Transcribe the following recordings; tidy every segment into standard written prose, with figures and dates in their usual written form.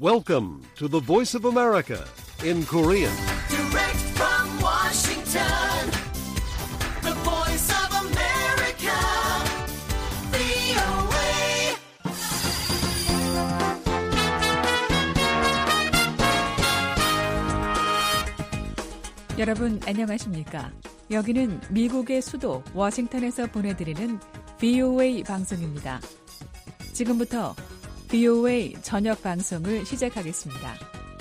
Welcome to the Voice of America in Korean. Direct from Washington, the Voice of America, VOA. 여러분 안녕하십니까? 여기는 미국의 수도 워싱턴에서 보내드리는 VOA 방송입니다. 지금부터 VOA 저녁 방송을 시작하겠습니다.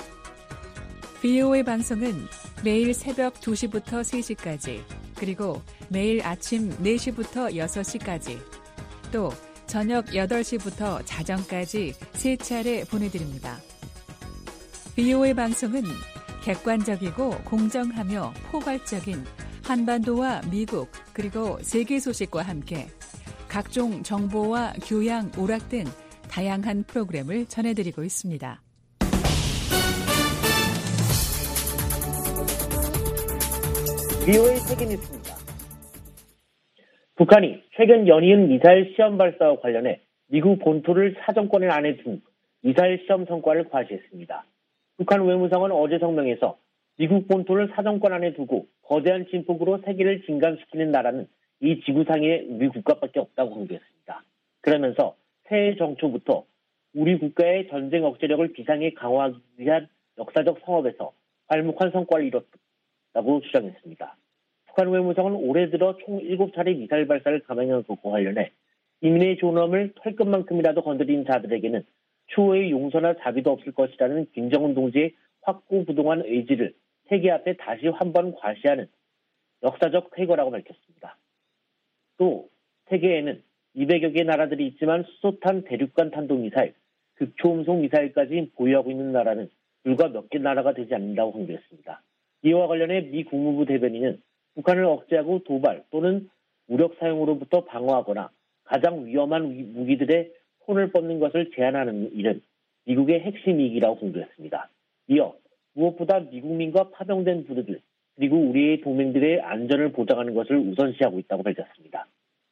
VOA 방송은 매일 새벽 2시부터 3시까지, 그리고 매일 아침 4시부터 6시까지, 또 저녁 8시부터 자정까지 3차례 보내드립니다. VOA 방송은 객관적이고 공정하며 포괄적인 한반도와 미국 그리고 세계 소식과 함께 각종 정보와 교양, 오락 등 다양한 프로그램을 전해드리고 있습니다. VOA 세계 뉴스입니다. 북한이 최근 연이은 미사일 시험 발사와 관련해 미국 본토를 사정권 안에 둔 미사일 시험 성과를 과시했습니다. 북한 외무성은 어제 성명에서 미국 본토를 사정권 안에 두고 거대한 진폭으로 세계를 진감시키는 나라는 이 지구상에 우리 국가밖에 없다고 강조했습니다. 그러면서 새해 정초부터 우리 국가의 전쟁 억제력을 비상에 강화하기 위한 역사적 성업에서 괄목한 성과를 이뤘다고 주장했습니다. 북한 외무성은 올해 들어 총 7차례 미사일 발사를 감행한 것과 관련해 인민의 존엄을 털끝만큼이라도 건드린 자들에게는 추후의 용서나 자비도 없을 것이라는 김정은 동지의 확고부동한 의지를 세계 앞에 다시 한 번 과시하는 역사적 쾌거라고 밝혔습니다. 또 세계에는 200여 개 나라들이 있지만 수소탄 대륙간 탄도미사일, 극초음속 미사일까지 보유하고 있는 나라는 불과 몇 개 나라가 되지 않는다고 강조했습니다. 이와 관련해 미 국무부 대변인은 북한을 억제하고 도발 또는 무력 사용으로부터 방어하거나 가장 위험한 무기들의 손을 뻗는 것을 제한하는 일은 미국의 핵심 이익이라고 강조했습니다. 이어 무엇보다 미국민과 파병된 부대들 그리고 우리의 동맹들의 안전을 보장하는 것을 우선시하고 있다고 밝혔습니다.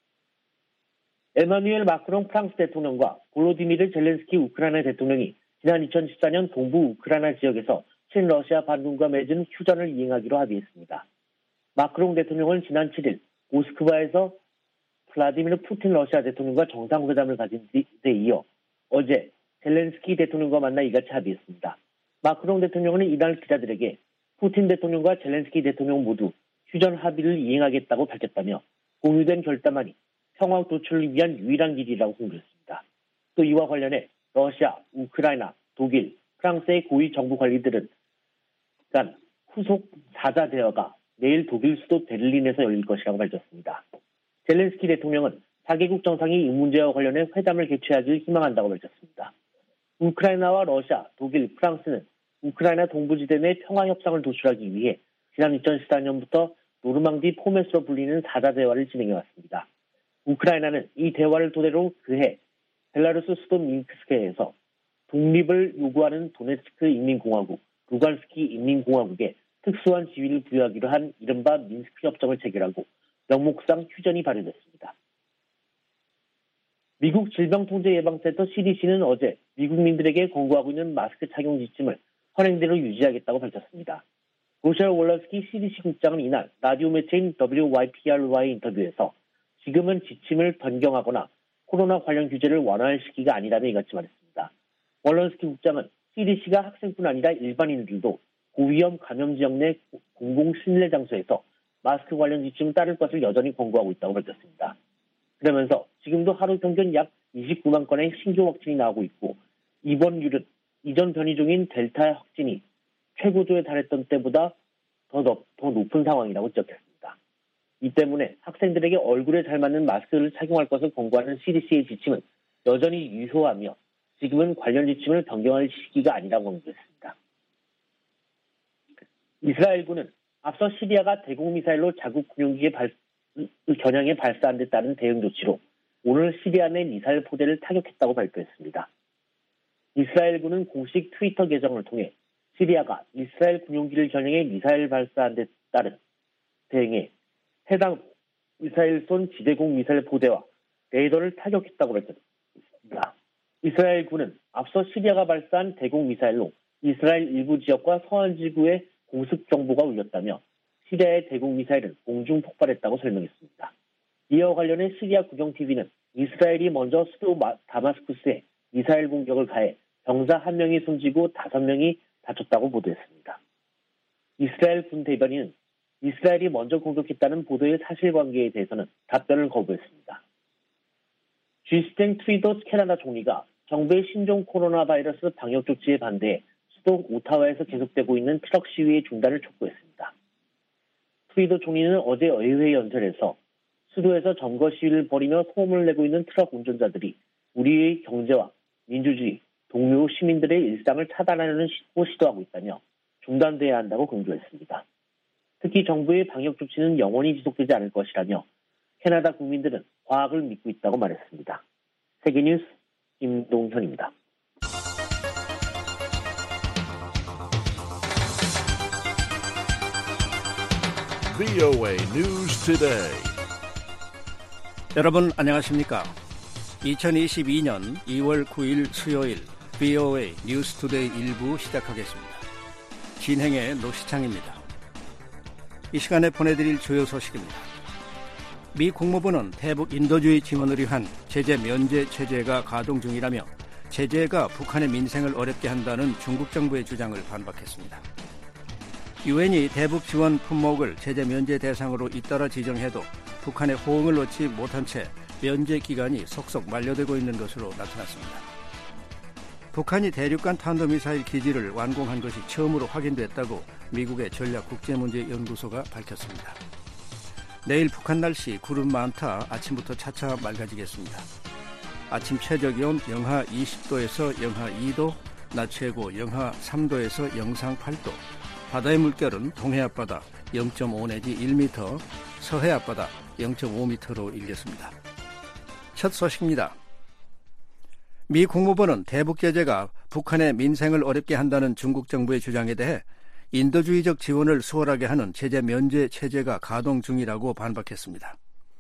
에마누엘 마크롱 프랑스 대통령과 볼로디미르 젤렌스키 우크라이나 대통령이 지난 2014년 동부 우크라이나 지역에서 친러시아 반군과 맺은 휴전을 이행하기로 합의했습니다. 마크롱 대통령은 지난 7일 모스크바에서 블라디미르 푸틴 러시아 대통령과 정상회담을 가진 데 이어 어제 젤렌스키 대통령과 만나 이같이 합의했습니다. 마크롱 대통령은 이날 기자들에게 푸틴 대통령과 젤렌스키 대통령 모두 휴전 합의를 이행하겠다고 밝혔다며 공유된 결단만이 평화 도출을 위한 유일한 길이라고 공개했습니다. 또 이와 관련해 러시아, 우크라이나, 독일, 프랑스의 고위 정부 관리들은 간 후속 4자 대화가 내일 독일 수도 베를린에서 열릴 것이라고 밝혔습니다. 젤렌스키 대통령은 4개국 정상이 이 문제와 관련해 회담을 개최하기를 희망한다고 밝혔습니다. 우크라이나와 러시아, 독일, 프랑스는 우크라이나 동부지대 내 평화 협상을 도출하기 위해 지난 2014년부터 노르망디 포맷으로 불리는 4자 대화를 진행해왔습니다. 우크라이나는 이 대화를 토대로 그해 벨라루스 수도 민스크에서 독립을 요구하는 도네츠크 인민공화국, 루간스키 인민공화국에 특수한 지위를 부여하기로 한 이른바 민스크 협정을 체결하고 명목상 휴전이 발효됐습니다. 미국 질병통제예방센터 CDC는 어제 미국민들에게 권고하고 있는 마스크 착용 지침을 현행대로 유지하겠다고 밝혔습니다. 로셜 월러스키 CDC 국장은 이날 라디오 매체인 WYPR와의 인터뷰에서 지금은 지침을 변경하거나 코로나 관련 규제를 완화할 시기가 아니라며 이같이 말했습니다. 월런스키 국장은 CDC가 학생뿐 아니라 일반인들도 고위험 감염 지역 내 공공 실내 장소에서 마스크 관련 지침을 따를 것을 여전히 권고하고 있다고 밝혔습니다. 그러면서 지금도 하루 평균 약 29만 건의 신규 확진이 나오고 있고 입원율은 이전 변이종인 델타 확진이 최고조에 달했던 때보다 더 높은 상황이라고 지적했습니다. 이 때문에 학생들에게 얼굴에 잘 맞는 마스크를 착용할 것을 권고하는 CDC의 지침은 여전히 유효하며 지금은 관련 지침을 변경할 시기가 아니라고 강조했습니다. 이스라엘군은 앞서 시리아가 대공미사일로 자국 군용기의 겨냥에 발사한 데 따른 대응 조치로 오늘 시리아 내 미사일 포대를 타격했다고 발표했습니다. 이스라엘군은 공식 트위터 계정을 통해 시리아가 이스라엘 군용기를 겨냥해 미사일 발사한 데 따른 대응에 해당 미사일 쏜 지대공 미사일 포대와 레이더를 타격했다고 밝혔습니다. 이스라엘군은 앞서 시리아가 발사한 대공 미사일로 이스라엘 일부 지역과 서안 지구에 공습 정보가 울렸다며 시리아의 대공 미사일은 공중 폭발했다고 설명했습니다. 이와 관련해 시리아 국영TV는 이스라엘이 먼저 수도 다마스쿠스에 미사일 공격을 가해 병사 1명이 숨지고 5명이 다쳤다고 보도했습니다. 이스라엘 군 대변인은 이스라엘이 먼저 공격했다는 보도의 사실관계에 대해서는 답변을 거부했습니다. 주스틴 트루도 캐나다 총리가 정부의 신종 코로나 바이러스 방역 조치에 반대해 수도 오타와에서 계속되고 있는 트럭 시위의 중단을 촉구했습니다. 트루도 총리는 어제 의회 연설에서 수도에서 점거 시위를 벌이며 소음을 내고 있는 트럭 운전자들이 우리의 경제와 민주주의, 동료 시민들의 일상을 차단하려는 시도하고 있다며 중단돼야 한다고 강조했습니다. 특히 정부의 방역 조치는 영원히 지속되지 않을 것이라며 캐나다 국민들은 과학을 믿고 있다고 말했습니다. 세계뉴스 김동현입니다. VOA News Today. 여러분 안녕하십니까? 2022년 2월 9일 수요일 VOA 뉴스 투데이 1부 시작하겠습니다. 진행의 노시창입니다. 이 시간에 보내드릴 주요 소식입니다. 미 국무부는 대북 인도주의 지원을 위한 제재 면제 체제가 가동 중이라며 제재가 북한의 민생을 어렵게 한다는 중국 정부의 주장을 반박했습니다. 유엔이 대북 지원 품목을 제재 면제 대상으로 잇따라 지정해도 북한의 호응을 얻지 못한 채 면제 기간이 속속 만료되고 있는 것으로 나타났습니다. 북한이 대륙간 탄도미사일 기지를 완공한 것이 처음으로 확인됐다고 미국의 전략국제문제연구소가 밝혔습니다. 내일 북한 날씨 구름 많다 아침부터 차차 맑아지겠습니다. 아침 최저기온 영하 20도에서 영하 2도, 낮 최고 영하 3도에서 영상 8도, 바다의 물결은 동해 앞바다 0.5 내지 1m, 서해 앞바다 0.5m로 일겠습니다. 첫 소식입니다. 미 국무부는 대북 제재가 북한의 민생을 어렵게 한다는 중국 정부의 주장에 대해 인도주의적 지원을 수월하게 하는 제재 면제 체제가 가동 중이라고 반박했습니다.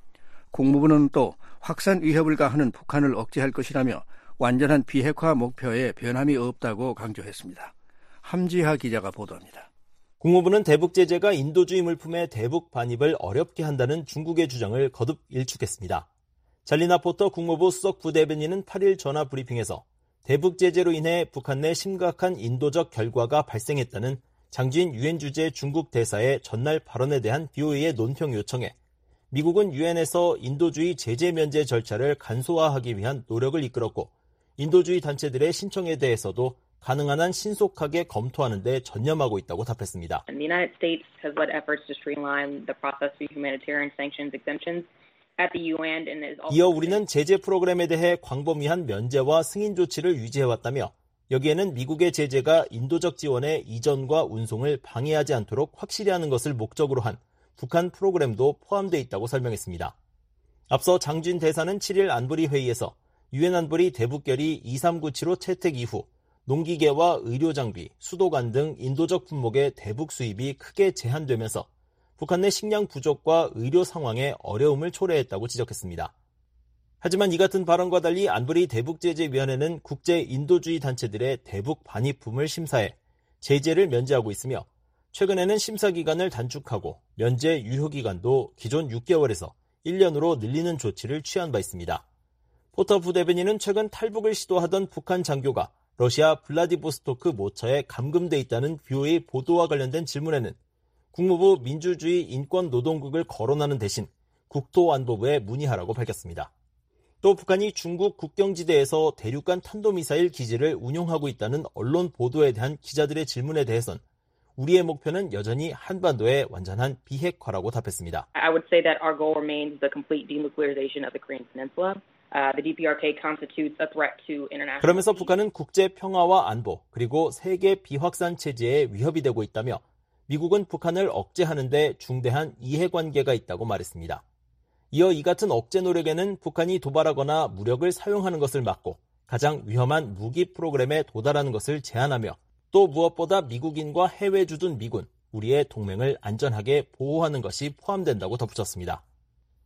국무부는 또 확산 위협을 가하는 북한을 억제할 것이라며 완전한 비핵화 목표에 변함이 없다고 강조했습니다. 함지하 기자가 보도합니다. 국무부는 대북 제재가 인도주의 물품의 대북 반입을 어렵게 한다는 중국의 주장을 거듭 일축했습니다. 잘리나 포터 국무부 수석 부대변인은 8일 전화 브리핑에서 대북 제재로 인해 북한 내 심각한 인도적 결과가 발생했다는 장진 유엔 주재 중국 대사의 전날 발언에 대한 BOA의 논평 요청에 미국은 유엔에서 인도주의 제재 면제 절차를 간소화하기 위한 노력을 이끌었고 인도주의 단체들의 신청에 대해서도 가능한 한 신속하게 검토하는 데 전념하고 있다고 답했습니다. The United States has led efforts to streamline the process of humanitarian sanctions exemptions at the UN and is also... 이어 우리는 제재 프로그램에 대해 광범위한 면제와 승인 조치를 유지해왔다며 여기에는 미국의 제재가 인도적 지원의 이전과 운송을 방해하지 않도록 확실히 하는 것을 목적으로 한 북한 프로그램도 포함되어 있다고 설명했습니다. 앞서 장진 대사는 7일 안보리 회의에서 유엔 안보리 대북결의 2397호 채택 이후 농기계와 의료장비, 수도관 등 인도적 품목의 대북 수입이 크게 제한되면서 북한 내 식량 부족과 의료 상황에 어려움을 초래했다고 지적했습니다. 하지만 이 같은 발언과 달리 안보리 대북제재위원회는 국제 인도주의 단체들의 대북 반입품을 심사해 제재를 면제하고 있으며 최근에는 심사 기간을 단축하고 면제 유효 기간도 기존 6개월에서 1년으로 늘리는 조치를 취한 바 있습니다. 포터 부대변인은 최근 탈북을 시도하던 북한 장교가 러시아 블라디보스토크 모처에 감금돼 있다는 BOA 보도와 관련된 질문에는 국무부 민주주의 인권노동국을 거론하는 대신 국토안보부에 문의하라고 밝혔습니다. 또 북한이 중국 국경지대에서 대륙간 탄도미사일 기지를 운용하고 있다는 언론 보도에 대한 기자들의 질문에 대해선 우리의 목표는 여전히 한반도의 완전한 비핵화라고 답했습니다. I would say that our goal remains the complete denuclearization of the Korean Peninsula. The DPRK constitutes a threat to international... 그러면서 북한은 국제 평화와 안보 그리고 세계 비확산 체제에 위협이 되고 있다며 미국은 북한을 억제하는 데 중대한 이해관계가 있다고 말했습니다. 이어 이 같은 억제 노력에는 북한이 도발하거나 무력을 사용하는 것을 막고 가장 위험한 무기 프로그램에 도달하는 것을 제한하며 또 무엇보다 미국인과 해외 주둔 미군, 우리의 동맹을 안전하게 보호하는 것이 포함된다고 덧붙였습니다.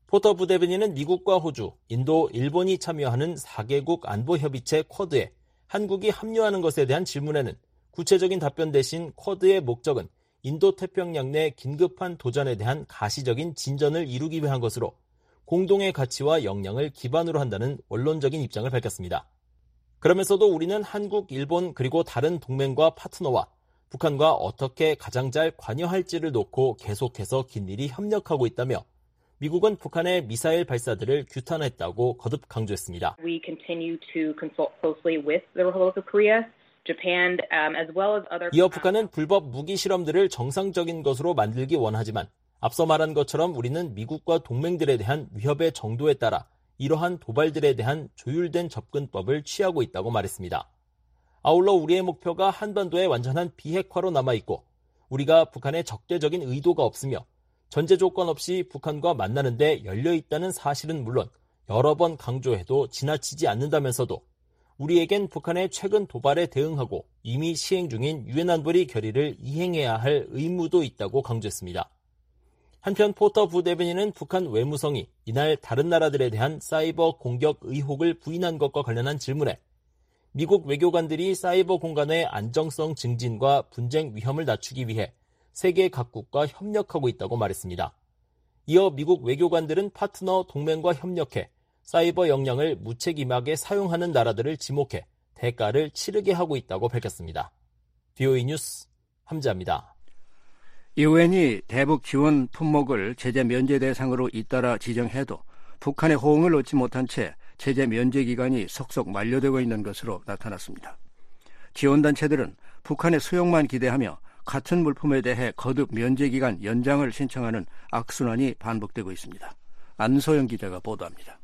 포터 부데빈이는 미국과 호주, 인도, 일본이 참여하는 4개국 안보협의체 쿼드에 한국이 합류하는 것에 대한 질문에는 구체적인 답변 대신 쿼드의 목적은 인도태평양 내 긴급한 도전에 대한 가시적인 진전을 이루기 위한 것으로 공동의 가치와 역량을 기반으로 한다는 원론적인 입장을 밝혔습니다. 그러면서도 우리는 한국, 일본 그리고 다른 동맹과 파트너와 북한과 어떻게 가장 잘 관여할지를 놓고 계속해서 긴밀히 협력하고 있다며 미국은 북한의 미사일 발사들을 규탄했다고 거듭 강조했습니다. We continue to consult closely with the Republic of Korea, Japan, as well as other. 이어 북한은 불법 무기 실험들을 정상적인 것으로 만들기 원하지만 앞서 말한 것처럼 우리는 미국과 동맹들에 대한 위협의 정도에 따라 이러한 도발들에 대한 조율된 접근법을 취하고 있다고 말했습니다. 아울러 우리의 목표가 한반도의 완전한 비핵화로 남아있고 우리가 북한에 적대적인 의도가 없으며 전제 조건 없이 북한과 만나는 데 열려있다는 사실은 물론 여러 번 강조해도 지나치지 않는다면서도 우리에겐 북한의 최근 도발에 대응하고 이미 시행 중인 유엔 안보리 결의를 이행해야 할 의무도 있다고 강조했습니다. 한편 포터 부데빈이는 북한 외무성이 이날 다른 나라들에 대한 사이버 공격 의혹을 부인한 것과 관련한 질문에 미국 외교관들이 사이버 공간의 안정성 증진과 분쟁 위험을 낮추기 위해 세계 각국과 협력하고 있다고 말했습니다. 이어 미국 외교관들은 파트너 동맹과 협력해 사이버 역량을 무책임하게 사용하는 나라들을 지목해 대가를 치르게 하고 있다고 밝혔습니다. VOA 뉴스 함재합니다. 유엔이 대북 지원 품목을 제재 면제 대상으로 잇따라 지정해도 북한의 호응을 얻지 못한 채 제재 면제 기간이 속속 만료되고 있는 것으로 나타났습니다. 지원단체들은 북한의 수용만 기대하며 같은 물품에 대해 거듭 면제 기간 연장을 신청하는 악순환이 반복되고 있습니다. 안소영 기자가 보도합니다.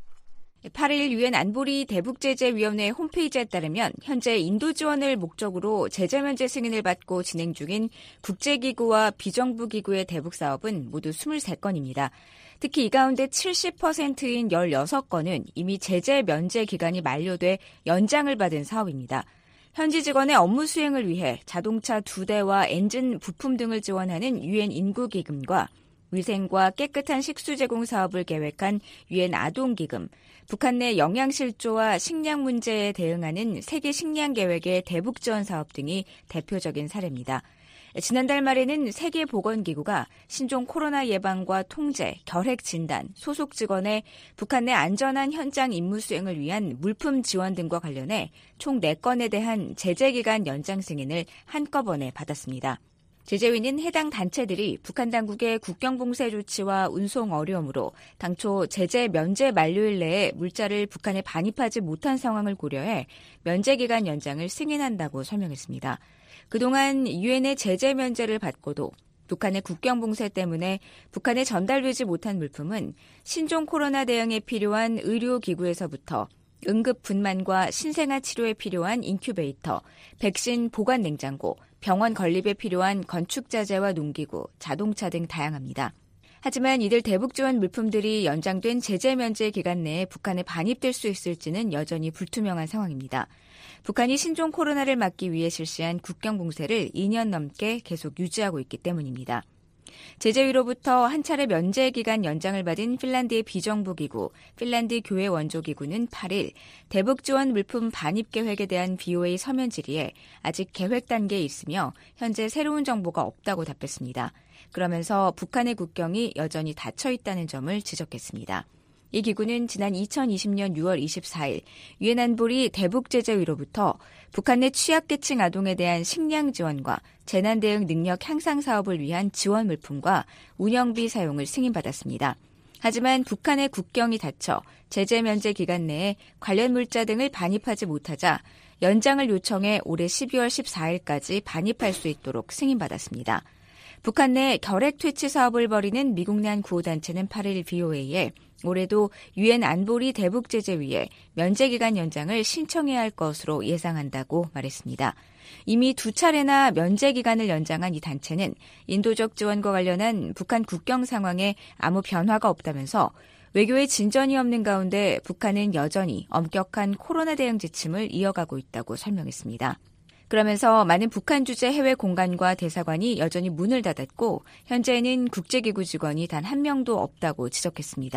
8일 유엔 안보리 대북제재위원회 홈페이지에 따르면 현재 인도 지원을 목적으로 제재 면제 승인을 받고 진행 중인 국제기구와 비정부기구의 대북 사업은 모두 23건입니다. 특히 이 가운데 70%인 16건은 이미 제재 면제 기간이 만료돼 연장을 받은 사업입니다. 현지 직원의 업무 수행을 위해 자동차 2대와 엔진 부품 등을 지원하는 유엔 인구기금과 위생과 깨끗한 식수 제공 사업을 계획한 유엔 아동기금, 북한 내 영양실조와 식량 문제에 대응하는 세계 식량 계획의 대북 지원 사업 등이 대표적인 사례입니다. 지난달 말에는 세계보건기구가 신종 코로나 예방과 통제, 결핵 진단, 소속 직원의 북한 내 안전한 현장 임무 수행을 위한 물품 지원 등과 관련해 총 4건에 대한 제재기간 연장 승인을 한꺼번에 받았습니다. 제재위는 해당 단체들이 북한 당국의 국경봉쇄 조치와 운송 어려움으로 당초 제재 면제 만료일 내에 물자를 북한에 반입하지 못한 상황을 고려해 면제기간 연장을 승인한다고 설명했습니다. 그동안 유엔의 제재 면제를 받고도 북한의 국경봉쇄 때문에 북한에 전달되지 못한 물품은 신종 코로나 대응에 필요한 의료기구에서부터 응급 분만과 신생아 치료에 필요한 인큐베이터, 백신 보관 냉장고, 병원 건립에 필요한 건축자재와 농기구, 자동차 등 다양합니다. 하지만 이들 대북 지원 물품들이 연장된 제재 면제 기간 내에 북한에 반입될 수 있을지는 여전히 불투명한 상황입니다. 북한이 신종 코로나를 막기 위해 실시한 국경 봉쇄를 2년 넘게 계속 유지하고 있기 때문입니다. 제재위로부터 한 차례 면제 기간 연장을 받은 핀란드의 비정부기구, 핀란드 교회 원조기구는 8일 대북 지원 물품 반입 계획에 대한 BOA 서면 질의에 아직 계획 단계에 있으며 현재 새로운 정보가 없다고 답했습니다. 그러면서 북한의 국경이 여전히 닫혀 있다는 점을 지적했습니다. 이 기구는 지난 2020년 6월 24일 유엔 안보리 대북제재위로부터 북한 내 취약계층 아동에 대한 식량 지원과 재난 대응 능력 향상 사업을 위한 지원 물품과 운영비 사용을 승인받았습니다. 하지만 북한의 국경이 닫혀 제재 면제 기간 내에 관련 물자 등을 반입하지 못하자 연장을 요청해 올해 12월 14일까지 반입할 수 있도록 승인받았습니다. 북한 내 결핵 퇴치 사업을 벌이는 미국난 구호단체는 8일 BOA에 올해도 유엔 안보리 대북제재위에 면제기간 연장을 신청해야 할 것으로 예상한다고 말했습니다. 이미 2차례나 면제기간을 연장한 이 단체는 인도적 지원과 관련한 북한 국경 상황에 아무 변화가 없다면서 외교에 진전이 없는 가운데 북한은 여전히 엄격한 코로나 대응 지침을 이어가고 있다고 설명했습니다. 그러면서 많은 북한 주재 해외 공간과 대사관이 여전히 문을 닫았고 현재는 국제기구 직원이 단 한 명도 없다고 지적했습니다.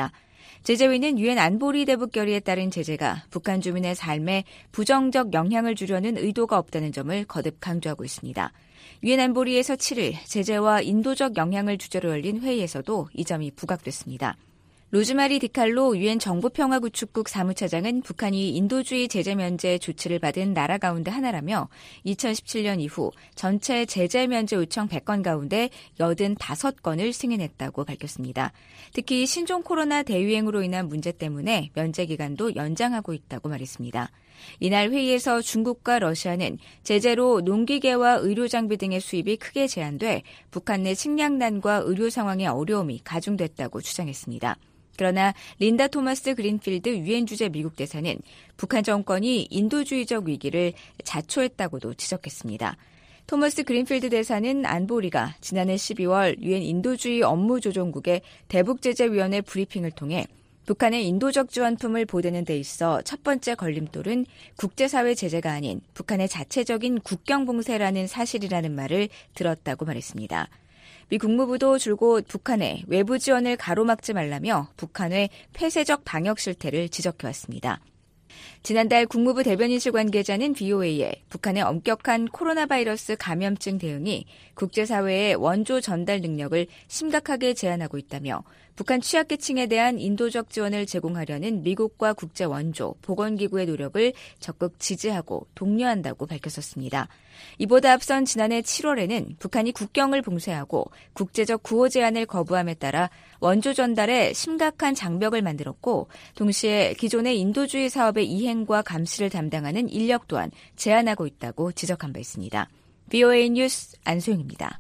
제재위는 유엔 안보리 대북 결의에 따른 제재가 북한 주민의 삶에 부정적 영향을 주려는 의도가 없다는 점을 거듭 강조하고 있습니다. 유엔 안보리에서 7일 제재와 인도적 영향을 주제로 열린 회의에서도 이 점이 부각됐습니다. 로즈마리 디칼로 유엔 정보평화구축국 사무차장은 북한이 인도주의 제재 면제 조치를 받은 나라 가운데 하나라며 2017년 이후 전체 제재 면제 요청 100건 가운데 85건을 승인했다고 밝혔습니다. 특히 신종 코로나 대유행으로 인한 문제 때문에 면제 기간도 연장하고 있다고 말했습니다. 이날 회의에서 중국과 러시아는 제재로 농기계와 의료장비 등의 수입이 크게 제한돼 북한 내 식량난과 의료 상황의 어려움이 가중됐다고 주장했습니다. 그러나 린다 토마스 그린필드 유엔 주재 미국 대사는 북한 정권이 인도주의적 위기를 자초했다고도 지적했습니다. 토마스 그린필드 대사는 안보리가 지난해 12월 유엔 인도주의 업무조정국의 대북제재위원회 브리핑을 통해 북한의 인도적 지원품을 보내는 데 있어 첫 번째 걸림돌은 국제사회 제재가 아닌 북한의 자체적인 국경봉쇄라는 사실이라는 말을 들었다고 말했습니다. 미 국무부도 줄곧 북한의 외부 지원을 가로막지 말라며 북한의 폐쇄적 방역 실태를 지적해왔습니다. 지난달 국무부 대변인실 관계자는 VOA에 북한의 엄격한 코로나 바이러스 감염증 대응이 국제사회의 원조 전달 능력을 심각하게 제한하고 있다며 북한 취약계층에 대한 인도적 지원을 제공하려는 미국과 국제 원조, 보건기구의 노력을 적극 지지하고 독려한다고 밝혔었습니다. 이보다 앞선 지난해 7월에는 북한이 국경을 봉쇄하고 국제적 구호 제한을 거부함에 따라 원조 전달에 심각한 장벽을 만들었고 동시에 기존의 인도주의 사업의 이행과 감시를 담당하는 인력 또한 제한하고 있다고 지적한 바 있습니다. VOA 뉴스 안소영입니다.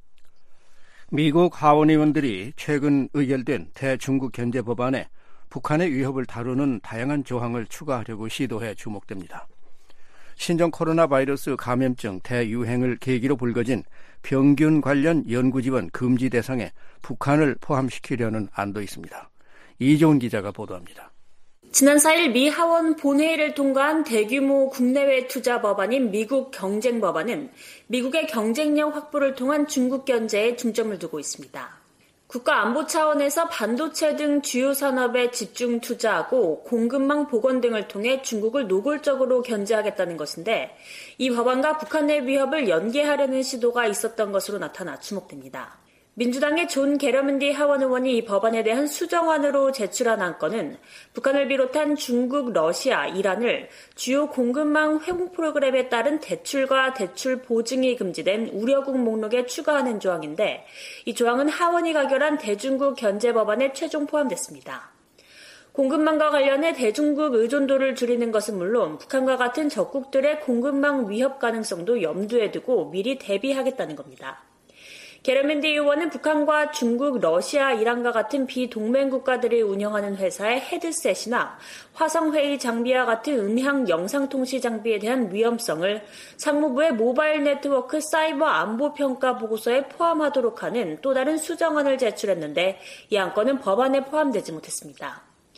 미국 하원의원들이 최근 의결된 대중국 견제 법안에 북한의 위협을 다루는 다양한 조항을 추가하려고 시도해 주목됩니다. 신종 코로나 바이러스 감염증 대유행을 계기로 불거진 병균 관련 연구 지원 금지 대상에 북한을 포함시키려는 안도 있습니다. 이종훈 기자가 보도합니다. 지난 4일 미 하원 본회의를 통과한 대규모 국내외 투자 법안인 미국 경쟁 법안은 미국의 경쟁력 확보를 통한 중국 견제에 중점을 두고 있습니다. 국가 안보 차원에서 반도체 등 주요 산업에 집중 투자하고 공급망 복원 등을 통해 중국을 노골적으로 견제하겠다는 것인데 이 법안과 북한의 위협을 연계하려는 시도가 있었던 것으로 나타나 주목됩니다. 민주당의 존 게러먼디 하원 의원이 이 법안에 대한 수정안으로 제출한 안건은 북한을 비롯한 중국, 러시아, 이란을 주요 공급망 회복 프로그램에 따른 대출과 대출 보증이 금지된 우려국 목록에 추가하는 조항인데 이 조항은 하원이 가결한 대중국 견제 법안에 최종 포함됐습니다. 공급망과 관련해 대중국 의존도를 줄이는 것은 물론 북한과 같은 적국들의 공급망 위협 가능성도 염두에 두고 미리 대비하겠다는 겁니다. 게러먼디 의원은 북한과 중국, 러시아, 이란과 같은 비동맹 국가들이 운영하는 회사의 헤드셋이나 화성회의 장비와 같은 음향 영상통신 장비에 대한 위험성을 상무부의 모바일 네트워크 사이버 안보 평가 보고서에 포함하도록 하는 또 다른 수정안을 제출했는데 이 안건은 법안에 포함되지 못했습니다.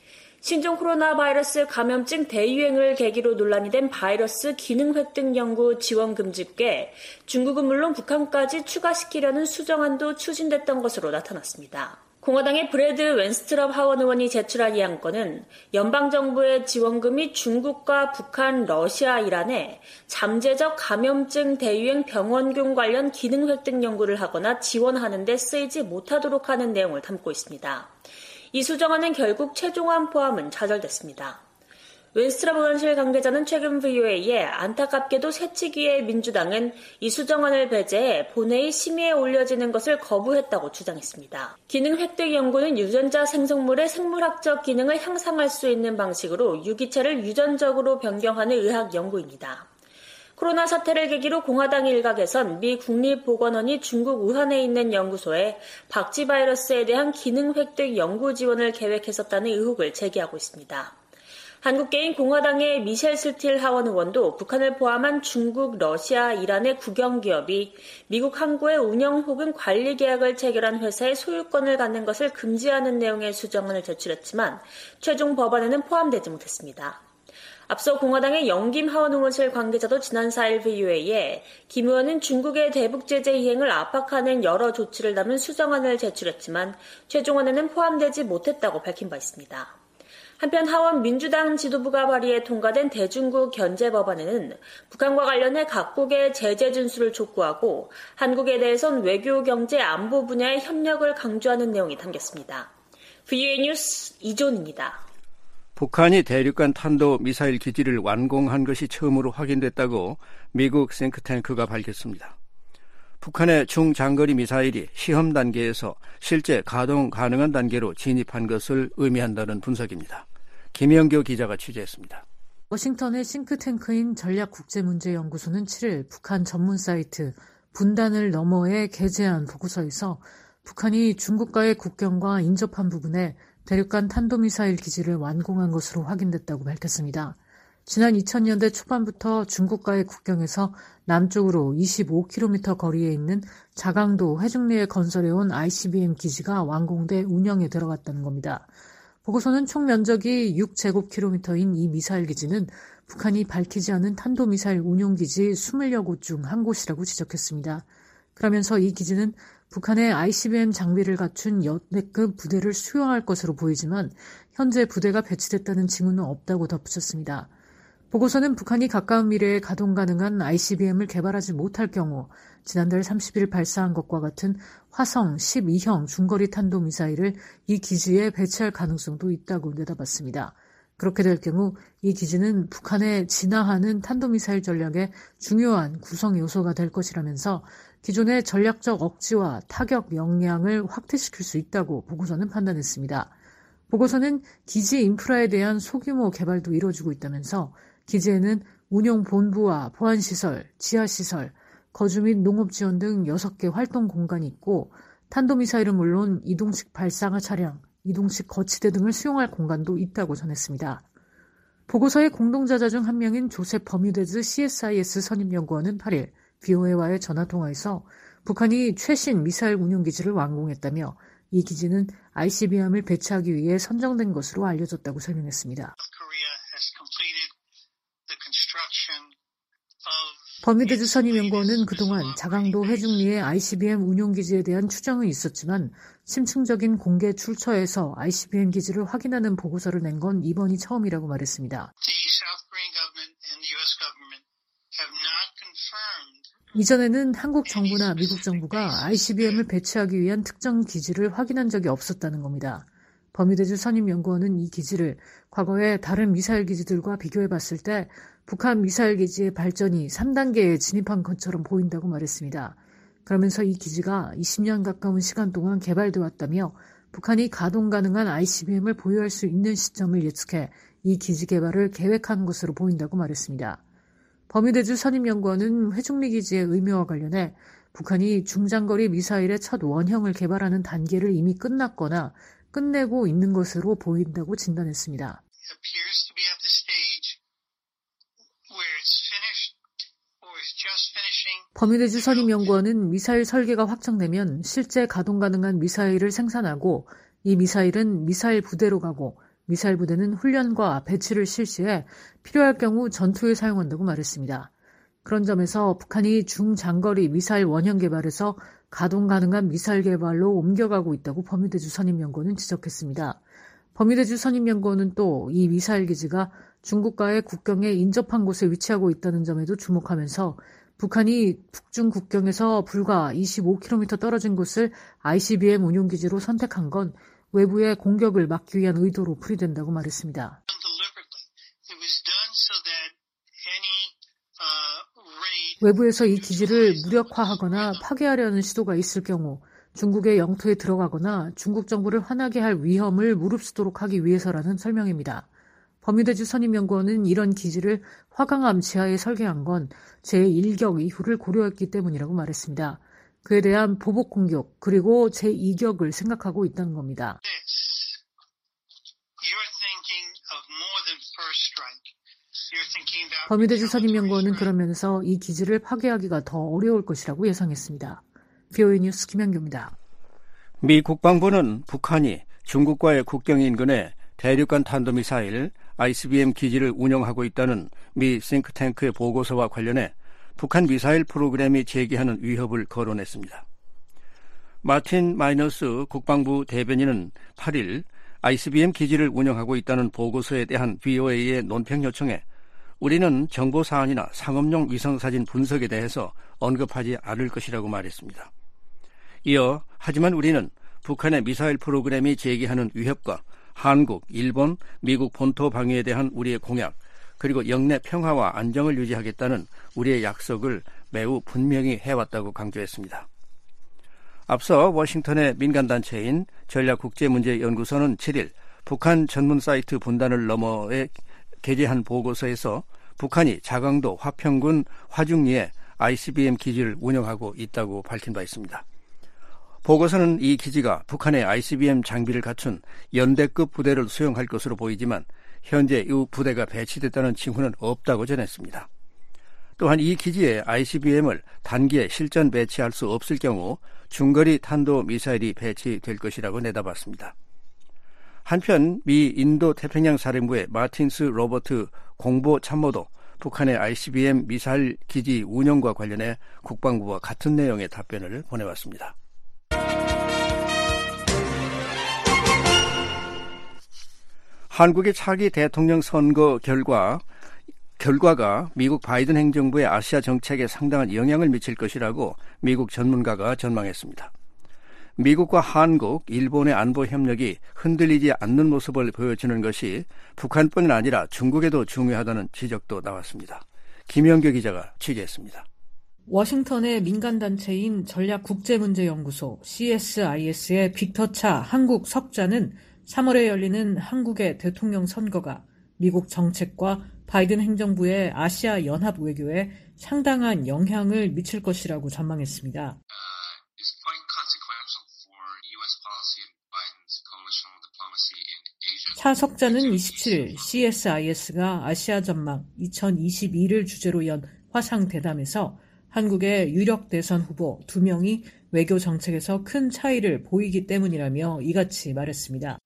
신종 코로나 바이러스 감염증 대유행을 계기로 논란이 된 바이러스 기능 획득 연구 지원 금지에 중국은 물론 북한까지 추가시키려는 수정안도 추진됐던 것으로 나타났습니다. 공화당의 브래드 웬스트럽 하원 의원이 제출한 이 안건은 연방정부의 지원금이 중국과 북한, 러시아, 이란에 잠재적 감염증 대유행 병원균 관련 기능 획득 연구를 하거나 지원하는 데 쓰이지 못하도록 하는 내용을 담고 있습니다. 이 수정안은 결국 최종안 포함은 좌절됐습니다. 웬스트럽 의원실 관계자는 최근 VOA에 안타깝게도 새치기의 민주당은 이 수정안을 배제해 본회의 심의에 올려지는 것을 거부했다고 주장했습니다. 기능 획득 연구는 유전자 생성물의 생물학적 기능을 향상할 수 있는 방식으로 유기체를 유전적으로 변경하는 의학 연구입니다. 코로나 사태를 계기로 공화당 일각에선 미 국립보건원이 중국 우한에 있는 연구소에 박쥐 바이러스에 대한 기능 획득 연구 지원을 계획했었다는 의혹을 제기하고 있습니다. 한국계인 공화당의 미셸 스틸 하원 의원도 북한을 포함한 중국, 러시아, 이란의 국영기업이 미국 항구의 운영 혹은 관리 계약을 체결한 회사의 소유권을 갖는 것을 금지하는 내용의 수정안을 제출했지만 최종 법안에는 포함되지 못했습니다. 앞서 공화당의 영김 하원 의원실 관계자도 지난 4일 VOA에 김 의원은 중국의 대북 제재 이행을 압박하는 여러 조치를 담은 수정안을 제출했지만 최종안에는 포함되지 못했다고 밝힌 바 있습니다. 한편 하원 민주당 지도부가 발의해 통과된 대중국 견제 법안에는 북한과 관련해 각국의 제재 준수를 촉구하고 한국에 대해선 외교, 경제, 안보 분야의 협력을 강조하는 내용이 담겼습니다. VOA 뉴스 이존입니다. 북한이 대륙간 탄도 미사일 기지를 완공한 것이 처음으로 확인됐다고 미국 싱크탱크가 밝혔습니다. 북한의 중장거리 미사일이 시험 단계에서 실제 가동 가능한 단계로 진입한 것을 의미한다는 분석입니다. 김영교 기자가 취재했습니다. 워싱턴의 싱크탱크인 전략국제문제연구소는 7일 북한 전문 사이트 분단을 너머에 게재한 보고서에서 북한이 중국과의 국경과 인접한 부분에 대륙간 탄도미사일 기지를 완공한 것으로 확인됐다고 밝혔습니다. 지난 2000년대 초반부터 중국과의 국경에서 남쪽으로 25km 거리에 있는 자강도 해중리에 건설해온 ICBM 기지가 완공돼 운영에 들어갔다는 겁니다. 보고서는 총 면적이 6제곱킬로미터인 이 미사일 기지는 북한이 밝히지 않은 탄도미사일 운용기지 20여 곳 중 한 곳이라고 지적했습니다. 그러면서 이 기지는 북한의 ICBM 장비를 갖춘 역대급 부대를 수용할 것으로 보이지만 현재 부대가 배치됐다는 징후는 없다고 덧붙였습니다. 보고서는 북한이 가까운 미래에 가동 가능한 ICBM을 개발하지 못할 경우 지난달 30일 발사한 것과 같은 화성 12형 중거리 탄도미사일을 이 기지에 배치할 가능성도 있다고 내다봤습니다. 그렇게 될 경우 이 기지는 북한의 진화하는 탄도미사일 전략의 중요한 구성 요소가 될 것이라면서 기존의 전략적 억지와 타격 역량을 확대시킬 수 있다고 보고서는 판단했습니다. 보고서는 기지 인프라에 대한 소규모 개발도 이루어지고 있다면서 기지에는 운용본부와 보안시설, 지하시설, 거주 및 농업지원 등 6개 활동 공간이 있고 탄도미사일은 물론 이동식 발사가 차량, 이동식 거치대 등을 수용할 공간도 있다고 전했습니다. 보고서의 공동저자 중 한 명인 조셉 버뮤데즈 CSIS 선임연구원은 8일 BOA와의 전화통화에서 북한이 최신 미사일 운용기지를 완공했다며 이 기지는 ICBM을 배치하기 위해 선정된 것으로 알려졌다고 설명했습니다. 버뮤데즈 선임연구원은 그동안 자강도 해중리의 ICBM 운용기지에 대한 추정은 있었지만 심층적인 공개 출처에서 ICBM 기지를 확인하는 보고서를 낸 건 이번이 처음이라고 말했습니다. 이전에는 한국 정부나 미국 정부가 ICBM을 배치하기 위한 특정 기지를 확인한 적이 없었다는 겁니다. 버뮤데즈 선임연구원은 이 기지를 과거의 다른 미사일 기지들과 비교해봤을 때 북한 미사일 기지의 발전이 3단계에 진입한 것처럼 보인다고 말했습니다. 그러면서 이 기지가 20년 가까운 시간 동안 개발돼 왔다며 북한이 가동 가능한 ICBM을 보유할 수 있는 시점을 예측해 이 기지 개발을 계획한 것으로 보인다고 말했습니다. 버뮤데즈 선임연구원은 회중리 기지의 의미와 관련해 북한이 중장거리 미사일의 첫 원형을 개발하는 단계를 이미 끝났거나 끝내고 있는 것으로 보인다고 진단했습니다. 버뮤데즈 선임연구원은 미사일 설계가 확정되면 실제 가동 가능한 미사일을 생산하고 이 미사일은 미사일 부대로 가고 미사일 부대는 훈련과 배치를 실시해 필요할 경우 전투에 사용한다고 말했습니다. 그런 점에서 북한이 중장거리 미사일 원형 개발에서 가동 가능한 미사일 개발로 옮겨가고 있다고 버뮤데즈 선임연구원은 지적했습니다. 버뮤데즈 선임연구원은 또 이 미사일 기지가 중국과의 국경에 인접한 곳에 위치하고 있다는 점에도 주목하면서 북한이 북중 국경에서 불과 25km 떨어진 곳을 ICBM 운용기지로 선택한 건 외부의 공격을 막기 위한 의도로 풀이된다고 말했습니다. 외부에서 이 기지를 무력화하거나 파괴하려는 시도가 있을 경우 중국의 영토에 들어가거나 중국 정부를 화나게 할 위험을 무릅쓰도록 하기 위해서라는 설명입니다. 버뮤데즈 선임연구원은 이런 기지를 화강암 지하에 설계한 건 제1격 이후를 고려했기 때문이라고 말했습니다. 그에 대한 보복 공격 그리고 제2격을 생각하고 있다는 겁니다. 버뮤데즈 선임연구원은 그러면서 이 기지를 파괴하기가 더 어려울 것이라고 예상했습니다. VOA 뉴스 김현규입니다. 미 국방부는 북한이 중국과의 국경 인근에 대륙간 탄도미사일 ICBM 기지를 운영하고 있다는 미 싱크탱크의 보고서와 관련해 북한 미사일 프로그램이 제기하는 위협을 거론했습니다. 마틴 마이너스 국방부 대변인은 8일 ICBM 기지를 운영하고 있다는 보고서에 대한 VOA의 논평 요청에 우리는 정보 사안이나 상업용 위성사진 분석에 대해서 언급하지 않을 것이라고 말했습니다. 이어 하지만 우리는 북한의 미사일 프로그램이 제기하는 위협과 한국, 일본, 미국 본토 방위에 대한 우리의 공약, 그리고 영내 평화와 안정을 유지하겠다는 우리의 약속을 매우 분명히 해왔다고 강조했습니다. 앞서 워싱턴의 민간단체인 전략국제문제연구소는 7일 북한 전문 사이트 분단을 너머에 게재한 보고서에서 북한이 자강도 화평군 화중리에 ICBM 기지를 운영하고 있다고 밝힌 바 있습니다. 보고서는 이 기지가 북한의 ICBM 장비를 갖춘 연대급 부대를 수용할 것으로 보이지만 현재 이 부대가 배치됐다는 징후는 없다고 전했습니다. 또한 이 기지에 ICBM을 단기에 실전 배치할 수 없을 경우 중거리 탄도 미사일이 배치될 것이라고 내다봤습니다. 한편 미 인도 태평양 사령부의 마틴스 로버트 공보참모도 북한의 ICBM 미사일 기지 운영과 관련해 국방부와 같은 내용의 답변을 보내왔습니다. 한국의 차기 대통령 선거 결과가 미국 바이든 행정부의 아시아 정책에 상당한 영향을 미칠 것이라고 미국 전문가가 전망했습니다. 미국과 한국, 일본의 안보 협력이 흔들리지 않는 모습을 보여주는 것이 북한뿐만 아니라 중국에도 중요하다는 지적도 나왔습니다. 김영규 기자가 취재했습니다. 워싱턴의 민간단체인 전략국제문제연구소 CSIS의 빅터 차 한국 석자는 3월에 열리는 한국의 대통령 선거가 미국 정책과 바이든 행정부의 아시아 연합 외교에 상당한 영향을 미칠 것이라고 전망했습니다. 차 석자는 27일 CSIS가 아시아 전망 2022를 주제로 연 화상 대담에서 한국의 유력 대선 후보 2명이 외교 정책에서 큰 차이를 보이기 때문이라며 이같이 말했습니다.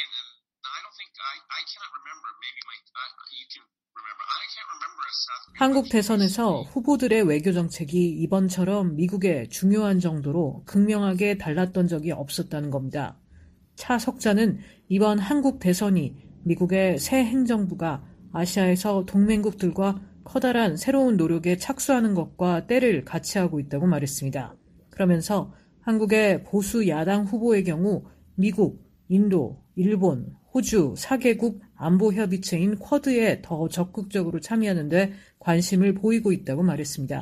한국 대선에서 후보들의 외교 정책이 이번처럼 미국에 중요한 정도로 극명하게 달랐던 적이 없었다는 겁니다. 차 석자는 이번 한국 대선이 미국의 새 행정부가 아시아에서 동맹국들과 커다란 새로운 노력에 착수하는 것과 때를 같이 하고 있다고 말했습니다. 그러면서 한국의 보수 야당 후보의 경우 미국, 인도, 일본, 호주 4개국 안보협의체인 쿼드에 더 적극적으로 참여하는 데 관심을 보이고 있다고 말했습니다.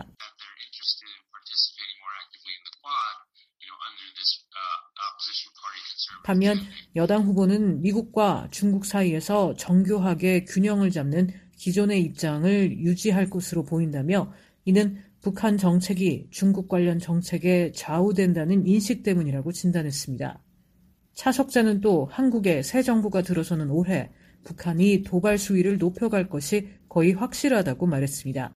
반면 여당 후보는 미국과 중국 사이에서 정교하게 균형을 잡는 기존의 입장을 유지할 것으로 보인다며 이는 북한 정책이 중국 관련 정책에 좌우된다는 인식 때문이라고 진단했습니다. 차석자는 또 한국의 새 정부가 들어서는 올해 북한이 도발 수위를 높여갈 것이 거의 확실하다고 말했습니다.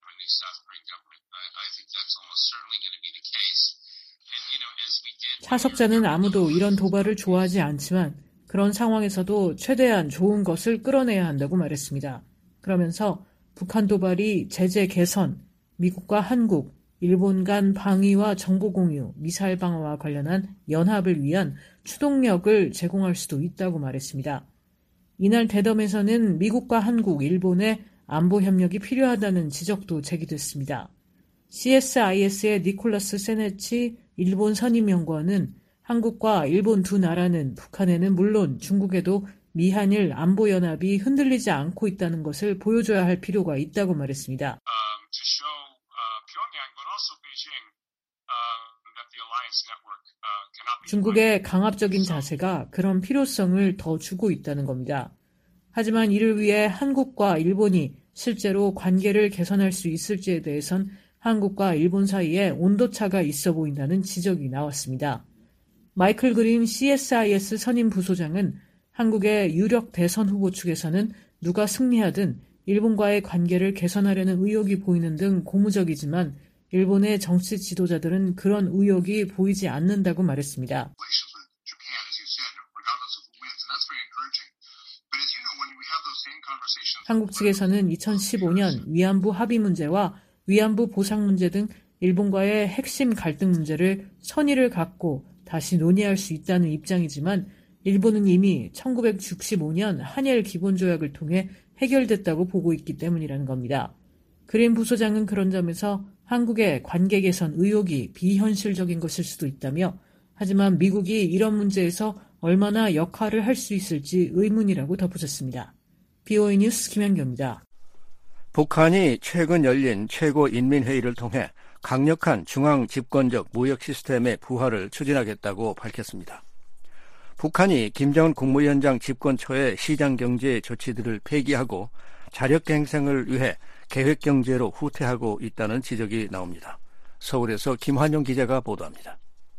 차석자는 아무도 이런 도발을 좋아하지 않지만 그런 상황에서도 최대한 좋은 것을 끌어내야 한다고 말했습니다. 그러면서 북한 도발이 제재 개선, 미국과 한국, 일본 간 방위와 정보 공유, 미사일 방어와 관련한 연합을 위한 추동력을 제공할 수도 있다고 말했습니다. 이날 대담에서는 미국과 한국, 일본의 안보 협력이 필요하다는 지적도 제기됐습니다. CSIS의 니콜라스 세네치 일본 선임연구원은 한국과 일본 두 나라는 북한에는 물론 중국에도 미한일 안보연합이 흔들리지 않고 있다는 것을 보여줘야 할 필요가 있다고 말했습니다. 중국의 강압적인 자세가 그런 필요성을 더 주고 있다는 겁니다. 하지만 이를 위해 한국과 일본이 실제로 관계를 개선할 수 있을지에 대해선 한국과 일본 사이에 온도차가 있어 보인다는 지적이 나왔습니다. 마이클 그린 CSIS 선임 부소장은 한국의 유력 대선 후보 측에서는 누가 승리하든 일본과의 관계를 개선하려는 의욕이 보이는 등 고무적이지만 일본의 정치 지도자들은 그런 의욕이 보이지 않는다고 말했습니다. 한국 측에서는 2015년 위안부 합의 문제와 위안부 보상 문제 등 일본과의 핵심 갈등 문제를 선의를 갖고 다시 논의할 수 있다는 입장이지만 일본은 이미 1965년 한일 기본조약을 통해 해결됐다고 보고 있기 때문이라는 겁니다. 그린 부소장은 그런 점에서 한국의 관계 개선 의혹이 비현실적인 것일 수도 있다며, 하지만 미국이 이런 문제에서 얼마나 역할을 할 수 있을지 의문이라고 덧붙였습니다. BOA 뉴스 김현경입니다. 북한이 최근 열린 최고인민회의를 통해 강력한 중앙 집권적 무역 시스템의 부활을 추진하겠다고 밝혔습니다. 북한이 김정은 국무위원장 집권 초에 시장경제 조치들을 폐기하고 자력갱생을 위해 계획경제로 후퇴하고 있다는 지적이 나옵니다. 서울에서 김환용 기자가 보도합니다.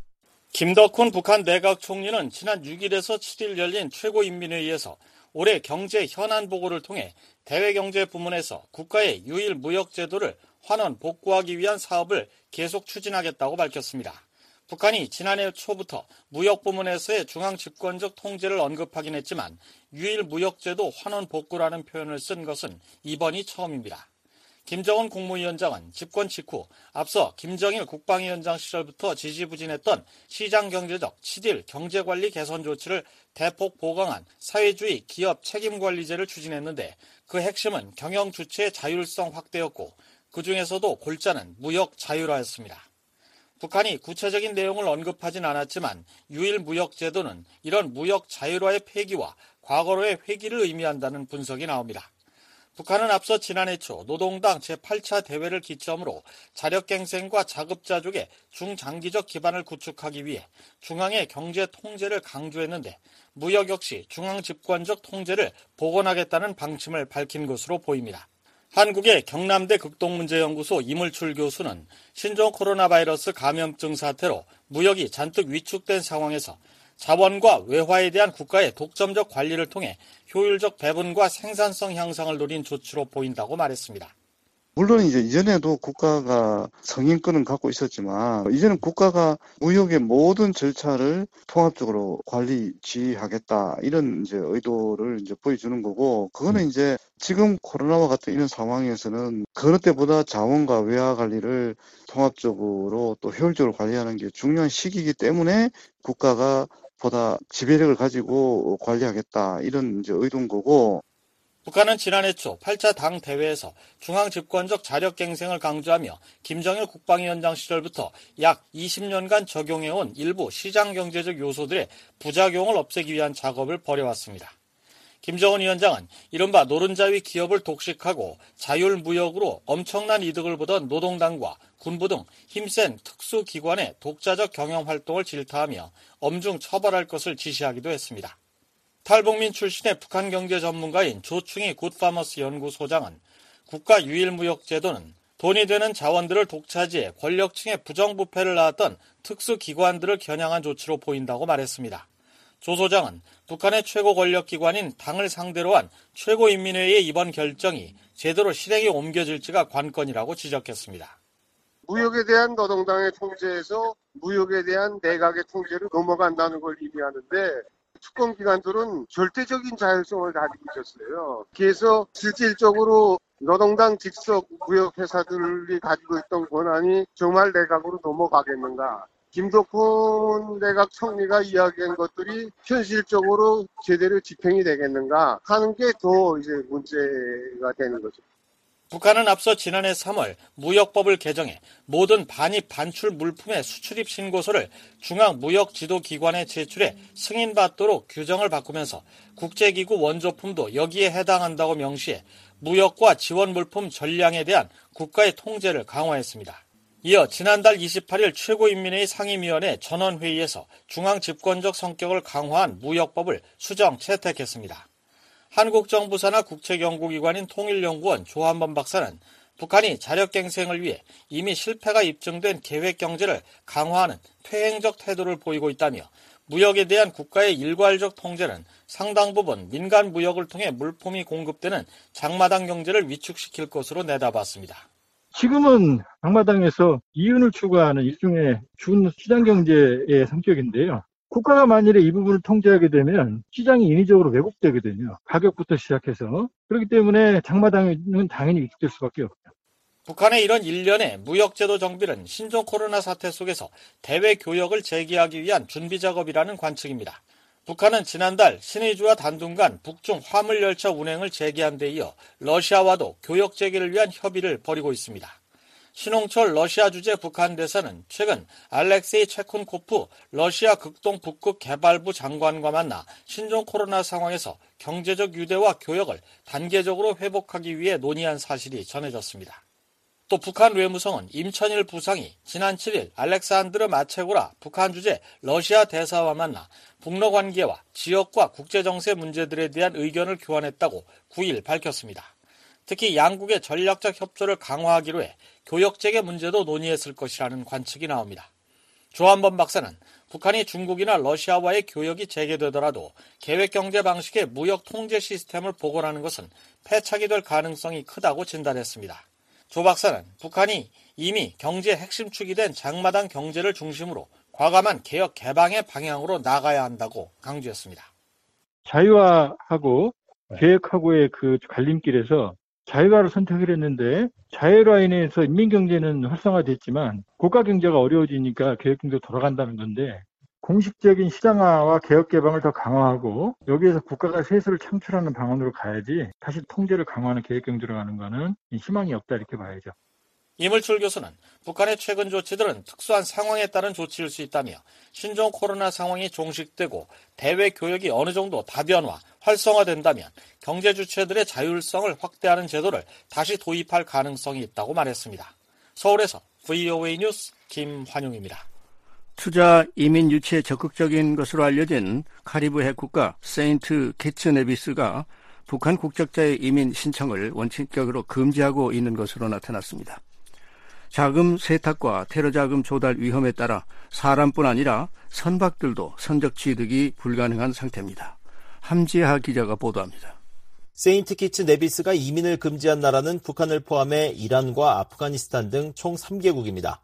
김덕훈 북한 내각 총리는 지난 6일에서 7일 열린 최고인민회의에서 올해 경제 현안 보고를 통해 대외경제 부문에서 국가의 유일 무역제도를 환원 복구하기 위한 사업을 계속 추진하겠다고 밝혔습니다. 북한이 지난해 초부터 무역 부문에서의 중앙 집권적 통제를 언급하긴 했지만 유일 무역제도 환원 복구라는 표현을 쓴 것은 이번이 처음입니다. 김정은 국무위원장은 집권 직후 앞서 김정일 국방위원장 시절부터 지지부진했던 시장경제적 7일 경제관리 개선 조치를 대폭 보강한 사회주의 기업 책임관리제를 추진했는데 그 핵심은 경영주체의 자율성 확대였고 그중에서도 골자는 무역 자율화였습니다. 북한이 구체적인 내용을 언급하진 않았지만 유일 무역제도는 이런 무역 자율화의 폐기와 과거로의 회귀를 의미한다는 분석이 나옵니다. 북한은 앞서 지난해 초 노동당 제8차 대회를 기점으로 자력갱생과 자급자족의 중장기적 기반을 구축하기 위해 중앙의 경제 통제를 강조했는데 무역 역시 중앙 집권적 통제를 복원하겠다는 방침을 밝힌 것으로 보입니다. 한국의 경남대 극동문제연구소 이물출 교수는 신종 코로나 바이러스 감염증 사태로 무역이 잔뜩 위축된 상황에서 자원과 외화에 대한 국가의 독점적 관리를 통해 효율적 배분과 생산성 향상을 노린 조치로 보인다고 말했습니다. 물론 이전에도 국가가 성인권은 갖고 있었지만 이제는 국가가 무역의 모든 절차를 통합적으로 관리 지휘하겠다 이런 의도를 보여주는 거고, 그거는 지금 코로나와 같은 이런 상황에서는 그런 때보다 자원과 외화 관리를 통합적으로 또 효율적으로 관리하는 게 중요한 시기이기 때문에 국가가 보다 지배력을 가지고 관리하겠다 이런 의도인 거고. 북한은 지난해 초 8차 당 대회에서 중앙 집권적 자력갱생을 강조하며 김정일 국방위원장 시절부터 약 20년간 적용해온 일부 시장경제적 요소들의 부작용을 없애기 위한 작업을 벌여왔습니다. 김정은 위원장은 이른바 노른자위 기업을 독식하고 자율무역으로 엄청난 이득을 보던 노동당과 군부 등 힘센 특수기관의 독자적 경영활동을 질타하며 엄중 처벌할 것을 지시하기도 했습니다. 탈북민 출신의 북한 경제 전문가인 조충희 굿파머스 연구소장은 국가 유일무역제도는 돈이 되는 자원들을 독차지해 권력층의 부정부패를 낳았던 특수기관들을 겨냥한 조치로 보인다고 말했습니다. 조 소장은 북한의 최고 권력기관인 당을 상대로 한 최고인민회의의 이번 결정이 제대로 실행에 옮겨질지가 관건이라고 지적했습니다. 무역에 대한 노동당의 통제에서 무역에 대한 내각의 통제로 넘어간다는 걸 의미하는데 주권기관들은 절대적인 자율성을 가지고 있었어요. 그래서 실질적으로 노동당 직속 무역회사들이 가지고 있던 권한이 정말 내각으로 넘어가겠는가. 김덕훈 내각 총리가 이야기한 것들이 현실적으로 제대로 집행이 되겠는가 하는 게 더 문제가 되는 거죠. 북한은 앞서 지난해 3월 무역법을 개정해 모든 반입 반출 물품의 수출입 신고서를 중앙무역지도기관에 제출해 승인받도록 규정을 바꾸면서 국제기구 원조품도 여기에 해당한다고 명시해 무역과 지원 물품 전량에 대한 국가의 통제를 강화했습니다. 이어 지난달 28일 최고인민회의 상임위원회 전원회의에서 중앙집권적 성격을 강화한 무역법을 수정 채택했습니다. 한국 정부 산하 국책연구기관인 통일연구원 조한범 박사는 북한이 자력갱생을 위해 이미 실패가 입증된 계획경제를 강화하는 퇴행적 태도를 보이고 있다며 무역에 대한 국가의 일괄적 통제는 상당 부분 민간 무역을 통해 물품이 공급되는 장마당 경제를 위축시킬 것으로 내다봤습니다. 지금은 장마당에서 이윤을 추구하는 일종의 준 시장경제의 성격인데요. 국가가 만일에 이 부분을 통제하게 되면 시장이 인위적으로 왜곡되거든요. 가격부터 시작해서. 그렇기 때문에 장마당은 당연히 위축될 수밖에 없죠. 북한의 이런 일련의 무역제도 정비는 신종 코로나 사태 속에서 대외 교역을 재개하기 위한 준비 작업이라는 관측입니다. 북한은 지난달 신의주와 단둥 간 북중 화물열차 운행을 재개한 데 이어 러시아와도 교역 재개를 위한 협의를 벌이고 있습니다. 신홍철 러시아 주재 북한 대사는 최근 알렉세이 체쿤코프 러시아 극동 북극 개발부 장관과 만나 신종 코로나 상황에서 경제적 유대와 교역을 단계적으로 회복하기 위해 논의한 사실이 전해졌습니다. 또 북한 외무성은 임천일 부상이 지난 7일 알렉산드르 마체고라 북한 주재 러시아 대사와 만나 북러 관계와 지역과 국제정세 문제들에 대한 의견을 교환했다고 9일 밝혔습니다. 특히 양국의 전략적 협조를 강화하기로 해 교역재개 문제도 논의했을 것이라는 관측이 나옵니다. 조한범 박사는 북한이 중국이나 러시아와의 교역이 재개되더라도 계획경제 방식의 무역 통제 시스템을 복원하는 것은 패착이 될 가능성이 크다고 진단했습니다. 조 박사는 북한이 이미 경제의 핵심 축이 된 장마당 경제를 중심으로 과감한 개혁 개방의 방향으로 나가야 한다고 강조했습니다. 자유화하고 개혁하고의 그 갈림길에서 자유화를 선택을 했는데 자유화 인해서 인민경제는 활성화됐지만 국가경제가 어려워지니까 개혁경제로 돌아간다는 건데 공식적인 시장화와 개혁 개방을 더 강화하고 여기에서 국가가 세수를 창출하는 방안으로 가야지 다시 통제를 강화하는 개혁경제로 가는 거는 희망이 없다 이렇게 봐야죠. 이물출 교수는 북한의 최근 조치들은 특수한 상황에 따른 조치일 수 있다며 신종 코로나 상황이 종식되고 대외 교역이 어느 정도 다변화, 활성화된다면 경제 주체들의 자율성을 확대하는 제도를 다시 도입할 가능성이 있다고 말했습니다. 서울에서 VOA 뉴스 김환용입니다. 투자 이민 유치에 적극적인 것으로 알려진 카리브 해국가 세인트 키츠 네비스가 북한 국적자의 이민 신청을 원칙적으로 금지하고 있는 것으로 나타났습니다. 자금 세탁과 테러 자금 조달 위험에 따라 사람뿐 아니라 선박들도 선적 취득이 불가능한 상태입니다. 함지하 기자가 보도합니다. 세인트 키츠 네비스가 이민을 금지한 나라는 북한을 포함해 이란과 아프가니스탄 등 총 3개국입니다.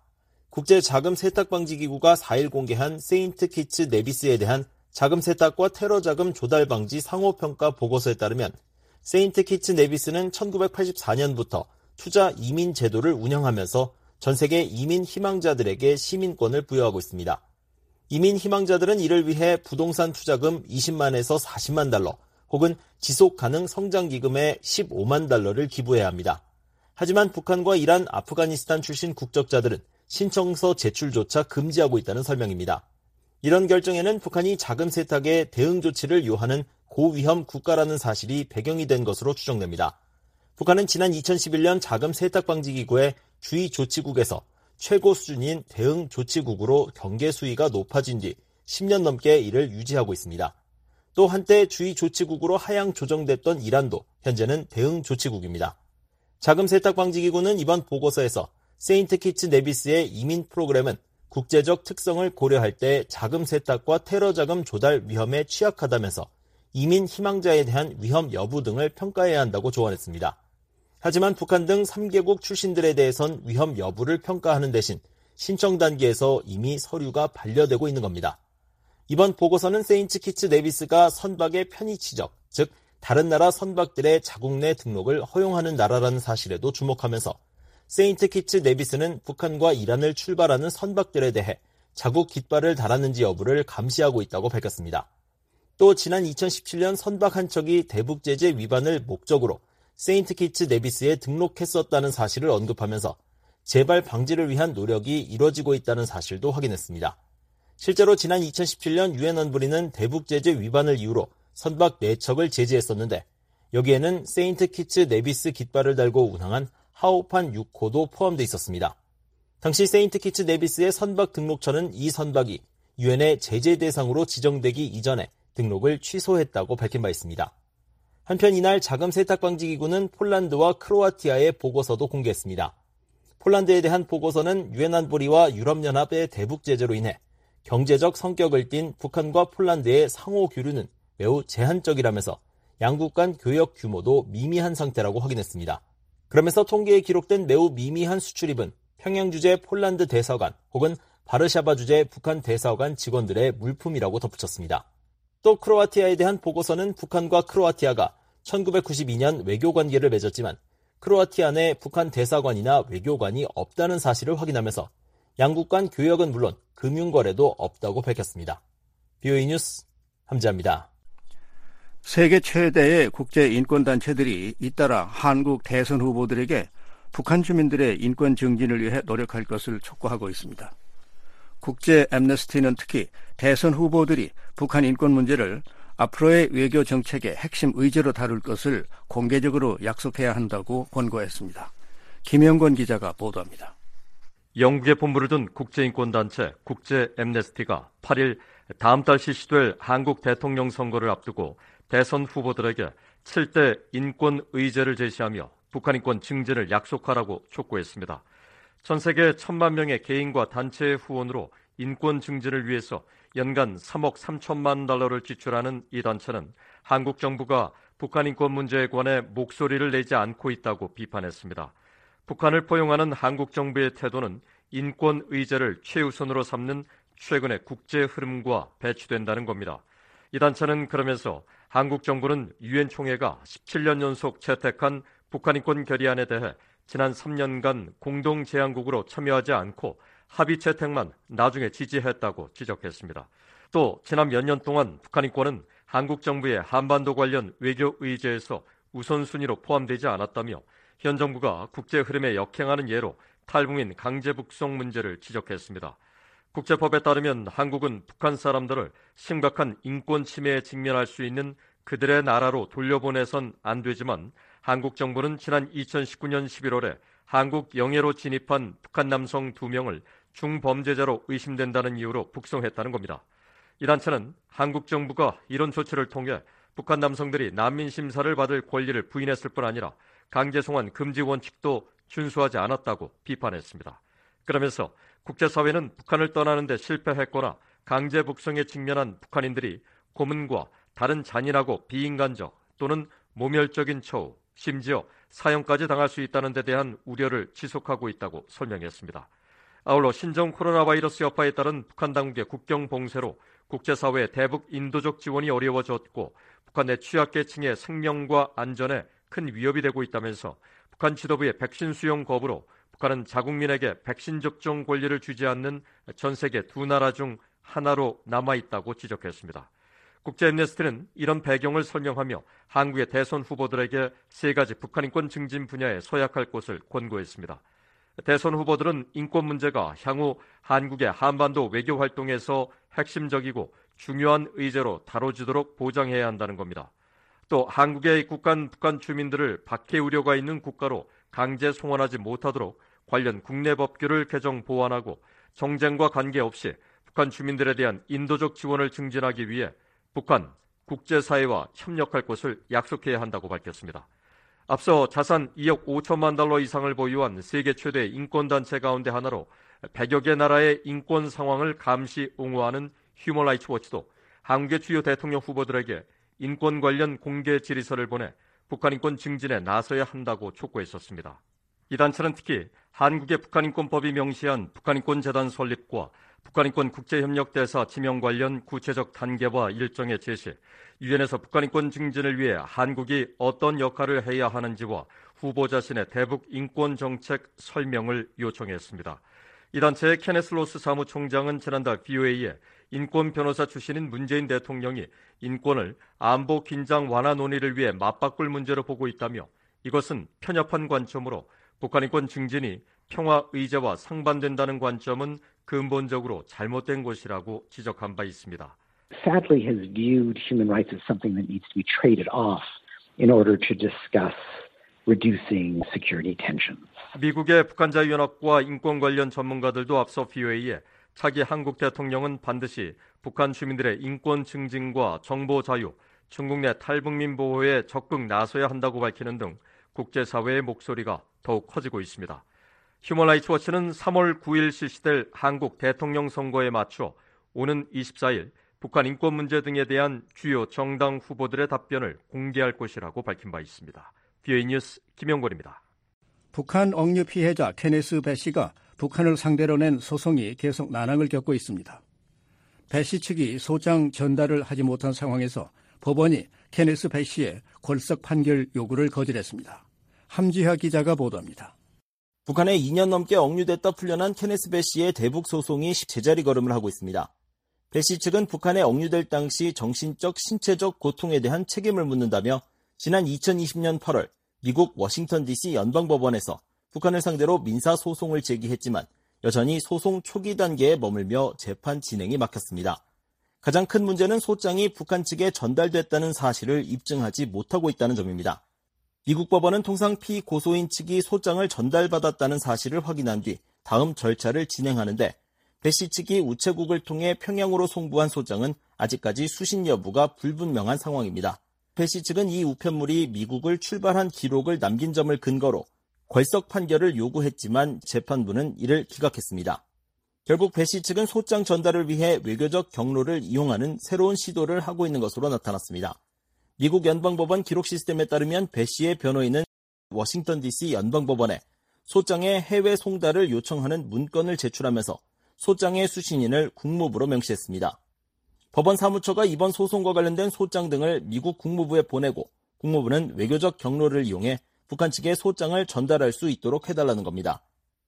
국제자금세탁방지기구가 4일 공개한 세인트 키츠 네비스에 대한 자금세탁과 테러 자금 조달 방지 상호평가 보고서에 따르면 세인트 키츠 네비스는 1984년부터 투자 이민 제도를 운영하면서 전 세계 이민 희망자들에게 시민권을 부여하고 있습니다. 이민 희망자들은 이를 위해 부동산 투자금 20만에서 40만 달러 혹은 지속가능 성장기금의 15만 달러를 기부해야 합니다. 하지만 북한과 이란, 아프가니스탄 출신 국적자들은 신청서 제출조차 금지하고 있다는 설명입니다. 이런 결정에는 북한이 자금 세탁에 대응 조치를 요하는 고위험 국가라는 사실이 배경이 된 것으로 추정됩니다. 북한은 지난 2011년 자금 세탁 방지 기구의 주의 조치국에서 최고 수준인 대응 조치국으로 경계 수위가 높아진 뒤 10년 넘게 이를 유지하고 있습니다. 또 한때 주의 조치국으로 하향 조정됐던 이란도 현재는 대응 조치국입니다. 자금 세탁 방지 기구는 이번 보고서에서 세인트 키츠 네비스의 이민 프로그램은 국제적 특성을 고려할 때 자금 세탁과 테러 자금 조달 위험에 취약하다면서 이민 희망자에 대한 위험 여부 등을 평가해야 한다고 조언했습니다. 하지만 북한 등 3개국 출신들에 대해선 위험 여부를 평가하는 대신 신청 단계에서 이미 서류가 반려되고 있는 겁니다. 이번 보고서는 세인트 키츠 네비스가 선박의 편의 지적, 즉 다른 나라 선박들의 자국 내 등록을 허용하는 나라라는 사실에도 주목하면서 세인트 키츠 네비스는 북한과 이란을 출발하는 선박들에 대해 자국 깃발을 달았는지 여부를 감시하고 있다고 밝혔습니다. 또 지난 2017년 선박 한 척이 대북 제재 위반을 목적으로 세인트 키츠 네비스에 등록했었다는 사실을 언급하면서 재발 방지를 위한 노력이 이뤄지고 있다는 사실도 확인했습니다. 실제로 지난 2017년 유엔 안보리는 대북 제재 위반을 이유로 선박 4척을 제지했었는데 여기에는 세인트 키츠 네비스 깃발을 달고 운항한 하오판 6호도 포함되어 있었습니다. 당시 세인트 키츠 네비스의 선박 등록처는 이 선박이 유엔의 제재 대상으로 지정되기 이전에 등록을 취소했다고 밝힌 바 있습니다. 한편 이날 자금 세탁 방지 기구는 폴란드와 크로아티아의 보고서도 공개했습니다. 폴란드에 대한 보고서는 유엔 안보리와 유럽연합의 대북 제재로 인해 경제적 성격을 띤 북한과 폴란드의 상호 교류는 매우 제한적이라면서 양국 간 교역 규모도 미미한 상태라고 확인했습니다. 그러면서 통계에 기록된 매우 미미한 수출입은 평양 주재 폴란드 대사관 혹은 바르샤바 주재 북한 대사관 직원들의 물품이라고 덧붙였습니다. 또 크로아티아에 대한 보고서는 북한과 크로아티아가 1992년 외교관계를 맺었지만 크로아티아 내 북한 대사관이나 외교관이 없다는 사실을 확인하면서 양국 간 교역은 물론 금융거래도 없다고 밝혔습니다. VOA 뉴스 함지합니다. 세계 최대의 국제인권단체들이 잇따라 한국 대선 후보들에게 북한 주민들의 인권 증진을 위해 노력할 것을 촉구하고 있습니다. 국제 앰너스티는 특히 대선 후보들이 북한 인권 문제를 앞으로의 외교 정책의 핵심 의제로 다룰 것을 공개적으로 약속해야 한다고 권고했습니다. 김영권 기자가 보도합니다. 영국에 본부를 둔 국제인권단체 국제 앰너스티가 8일 다음 달 실시될 한국 대통령 선거를 앞두고 대선 후보들에게 7대 인권 의제를 제시하며 북한 인권 증진을 약속하라고 촉구했습니다. 전 세계 1,000만 명의 개인과 단체의 후원으로 인권 증진을 위해서 연간 3억 3천만 달러를 지출하는 이 단체는 한국 정부가 북한 인권 문제에 관해 목소리를 내지 않고 있다고 비판했습니다. 북한을 포용하는 한국 정부의 태도는 인권 의제를 최우선으로 삼는 최근의 국제 흐름과 배치된다는 겁니다. 이 단체는 그러면서 한국 정부는 유엔 총회가 17년 연속 채택한 북한 인권 결의안에 대해 지난 3년간 공동 제안국으로 참여하지 않고 합의 채택만 나중에 지지했다고 지적했습니다. 또 지난 몇 년 동안 북한 인권은 한국 정부의 한반도 관련 외교 의제에서 우선순위로 포함되지 않았다며 현 정부가 국제 흐름에 역행하는 예로 탈북민 강제 북송 문제를 지적했습니다. 국제법에 따르면 한국은 북한 사람들을 심각한 인권 침해에 직면할 수 있는 그들의 나라로 돌려보내선 안 되지만 한국 정부는 지난 2019년 11월에 한국 영해로 진입한 북한 남성 2명을 중범죄자로 의심된다는 이유로 북송했다는 겁니다. 이 단체는 한국 정부가 이런 조치를 통해 북한 남성들이 난민 심사를 받을 권리를 부인했을 뿐 아니라 강제 송환 금지 원칙도 준수하지 않았다고 비판했습니다. 그러면서 국제사회는 북한을 떠나는 데 실패했거나 강제 북송에 직면한 북한인들이 고문과 다른 잔인하고 비인간적 또는 모멸적인 처우, 심지어 사형까지 당할 수 있다는 데 대한 우려를 지속하고 있다고 설명했습니다. 아울러 신종 코로나 바이러스 여파에 따른 북한 당국의 국경 봉쇄로 국제사회의 대북 인도적 지원이 어려워졌고 북한 내 취약계층의 생명과 안전에 큰 위협이 되고 있다면서 북한 지도부의 백신 수용 거부로 북한은 자국민에게 백신 접종 권리를 주지 않는 전 세계 2나라 중 하나로 남아있다고 지적했습니다. 국제 앰너스티는 이런 배경을 설명하며 한국의 대선 후보들에게 3가지 북한 인권 증진 분야에 서약할 것을 권고했습니다. 대선 후보들은 인권 문제가 향후 한국의 한반도 외교 활동에서 핵심적이고 중요한 의제로 다뤄지도록 보장해야 한다는 겁니다. 또 한국의 북한 주민들을 박해 우려가 있는 국가로 강제 송환하지 못하도록 관련 국내 법규를 개정 보완하고 정쟁과 관계없이 북한 주민들에 대한 인도적 지원을 증진하기 위해 북한 국제사회와 협력할 것을 약속해야 한다고 밝혔습니다. 앞서 자산 2억 5천만 달러 이상을 보유한 세계 최대 인권단체 가운데 하나로 100여 개 나라의 인권 상황을 감시 옹호하는 휴먼 라이츠 워치도 한국의 주요 대통령 후보들에게 인권 관련 공개 질의서를 보내 북한 인권 증진에 나서야 한다고 촉구했었습니다. 이 단체는 특히 한국의 북한인권법이 명시한 북한인권재단 설립과 북한인권 국제협력대사 지명 관련 구체적 단계와 일정의 제시, 유엔에서 북한인권 증진을 위해 한국이 어떤 역할을 해야 하는지와 후보 자신의 대북 인권 정책 설명을 요청했습니다. 이 단체의 케네스 로스 사무총장은 지난달 VOA에 인권 변호사 출신인 문재인 대통령이 인권을 안보 긴장 완화 논의를 위해 맞바꿀 문제로 보고 있다며 이것은 편협한 관점으로 북한인권 증진이 평화 의제와 상반된다는 관점은 근본적으로 잘못된 것이라고 지적한 바 있습니다. Sadly has viewed human rights as something that needs to be traded off in order to discuss reducing security tensions. 미국의 북한자유연합과 인권 관련 전문가들도 앞서 VOA에 차기 한국 대통령은 반드시 북한 주민들의 인권 증진과 정보 자유, 중국 내 탈북민 보호에 적극 나서야 한다고 밝히는 등 국제사회의 목소리가 더욱 커지고 있습니다. 휴먼 라이츠 워치는 3월 9일 실시될 한국 대통령 선거에 맞춰 오는 24일 북한 인권 문제 등에 대한 주요 정당 후보들의 답변을 공개할 것이라고 밝힌 바 있습니다. VOA 뉴스 김영권입니다. 북한 억류 피해자 케네스 배 씨가 북한을 상대로 낸 소송이 계속 난항을 겪고 있습니다. 배 씨 측이 소장 전달을 하지 못한 상황에서 법원이 케네스 배 씨의 골석 판결 요구를 거절했습니다. 함지하 기자가 보도합니다. 북한에 2년 넘게 억류됐다 풀려난 케네스 배 씨의 대북 소송이 제자리 걸음을 하고 있습니다. 배씨 측은 북한에 억류될 당시 정신적, 신체적 고통에 대한 책임을 묻는다며 지난 2020년 8월 미국 워싱턴 DC 연방법원에서 북한을 상대로 민사소송을 제기했지만 여전히 소송 초기 단계에 머물며 재판 진행이 막혔습니다. 가장 큰 문제는 소장이 북한 측에 전달됐다는 사실을 입증하지 못하고 있다는 점입니다. 미국 법원은 통상 피고소인 측이 소장을 전달받았다는 사실을 확인한 뒤 다음 절차를 진행하는데 배씨 측이 우체국을 통해 평양으로 송부한 소장은 아직까지 수신 여부가 불분명한 상황입니다. 배씨 측은 이 우편물이 미국을 출발한 기록을 남긴 점을 근거로 궐석 판결을 요구했지만 재판부는 이를 기각했습니다. 결국 배씨 측은 소장 전달을 위해 외교적 경로를 이용하는 새로운 시도를 하고 있는 것으로 나타났습니다. 미국 연방법원 기록 시스템에 따르면 배씨의 변호인은 워싱턴 DC 연방법원에 소장의 해외 송달을 요청하는 문건을 제출하면서 소장의 수신인을 국무부로 명시했습니다. 법원 사무처가 이번 소송과 관련된 소장 등을 미국 국무부에 보내고 국무부는 외교적 경로를 이용해 북한 측에 소장을 전달할 수 있도록 해달라는 겁니다.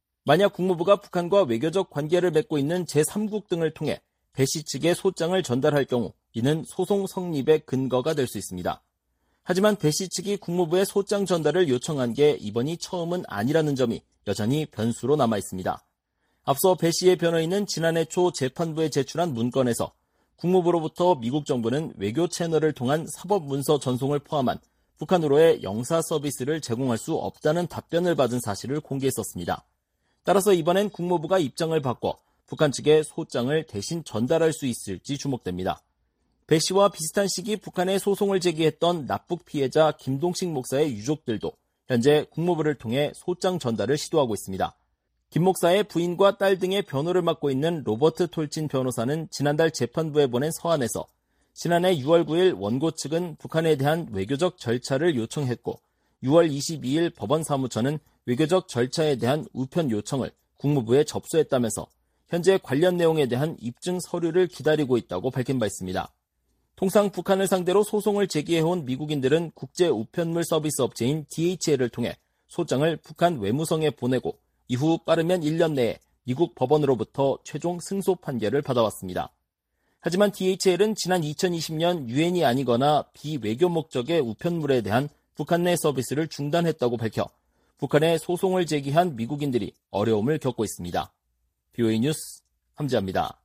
만약 국무부가 북한과 외교적 관계를 맺고 있는 제3국 등을 통해 배씨 측에 소장을 전달할 경우 이는 소송 성립의 근거가 될 수 있습니다. 하지만 배씨 측이 국무부에 소장 전달을 요청한 게 이번이 처음은 아니라는 점이 여전히 변수로 남아 있습니다. 앞서 배씨의 변호인은 지난해 초 재판부에 제출한 문건에서 국무부로부터 미국 정부는 외교 채널을 통한 사법 문서 전송을 포함한 북한으로의 영사 서비스를 제공할 수 없다는 답변을 받은 사실을 공개했었습니다. 따라서 이번엔 국무부가 입장을 바꿔 북한 측에 소장을 대신 전달할 수 있을지 주목됩니다. 배 씨와 비슷한 시기 북한에 소송을 제기했던 납북 피해자 김동식 목사의 유족들도 현재 국무부를 통해 소장 전달을 시도하고 있습니다. 김 목사의 부인과 딸 등의 변호를 맡고 있는 로버트 톨친 변호사는 지난달 재판부에 보낸 서한에서 지난해 6월 9일 원고 측은 북한에 대한 외교적 절차를 요청했고 6월 22일 법원 사무처는 외교적 절차에 대한 우편 요청을 국무부에 접수했다면서 현재 관련 내용에 대한 입증 서류를 기다리고 있다고 밝힌 바 있습니다. 통상 북한을 상대로 소송을 제기해온 미국인들은 국제 우편물 서비스 업체인 DHL을 통해 소장을 북한 외무성에 보내고 이후 빠르면 1년 내에 미국 법원으로부터 최종 승소 판결을 받아왔습니다. 하지만 DHL은 지난 2020년 유엔이 아니거나 비외교 목적의 우편물에 대한 북한 내 서비스를 중단했다고 밝혀 북한에 소송을 제기한 미국인들이 어려움을 겪고 있습니다. BOA 뉴스 함지아입니다.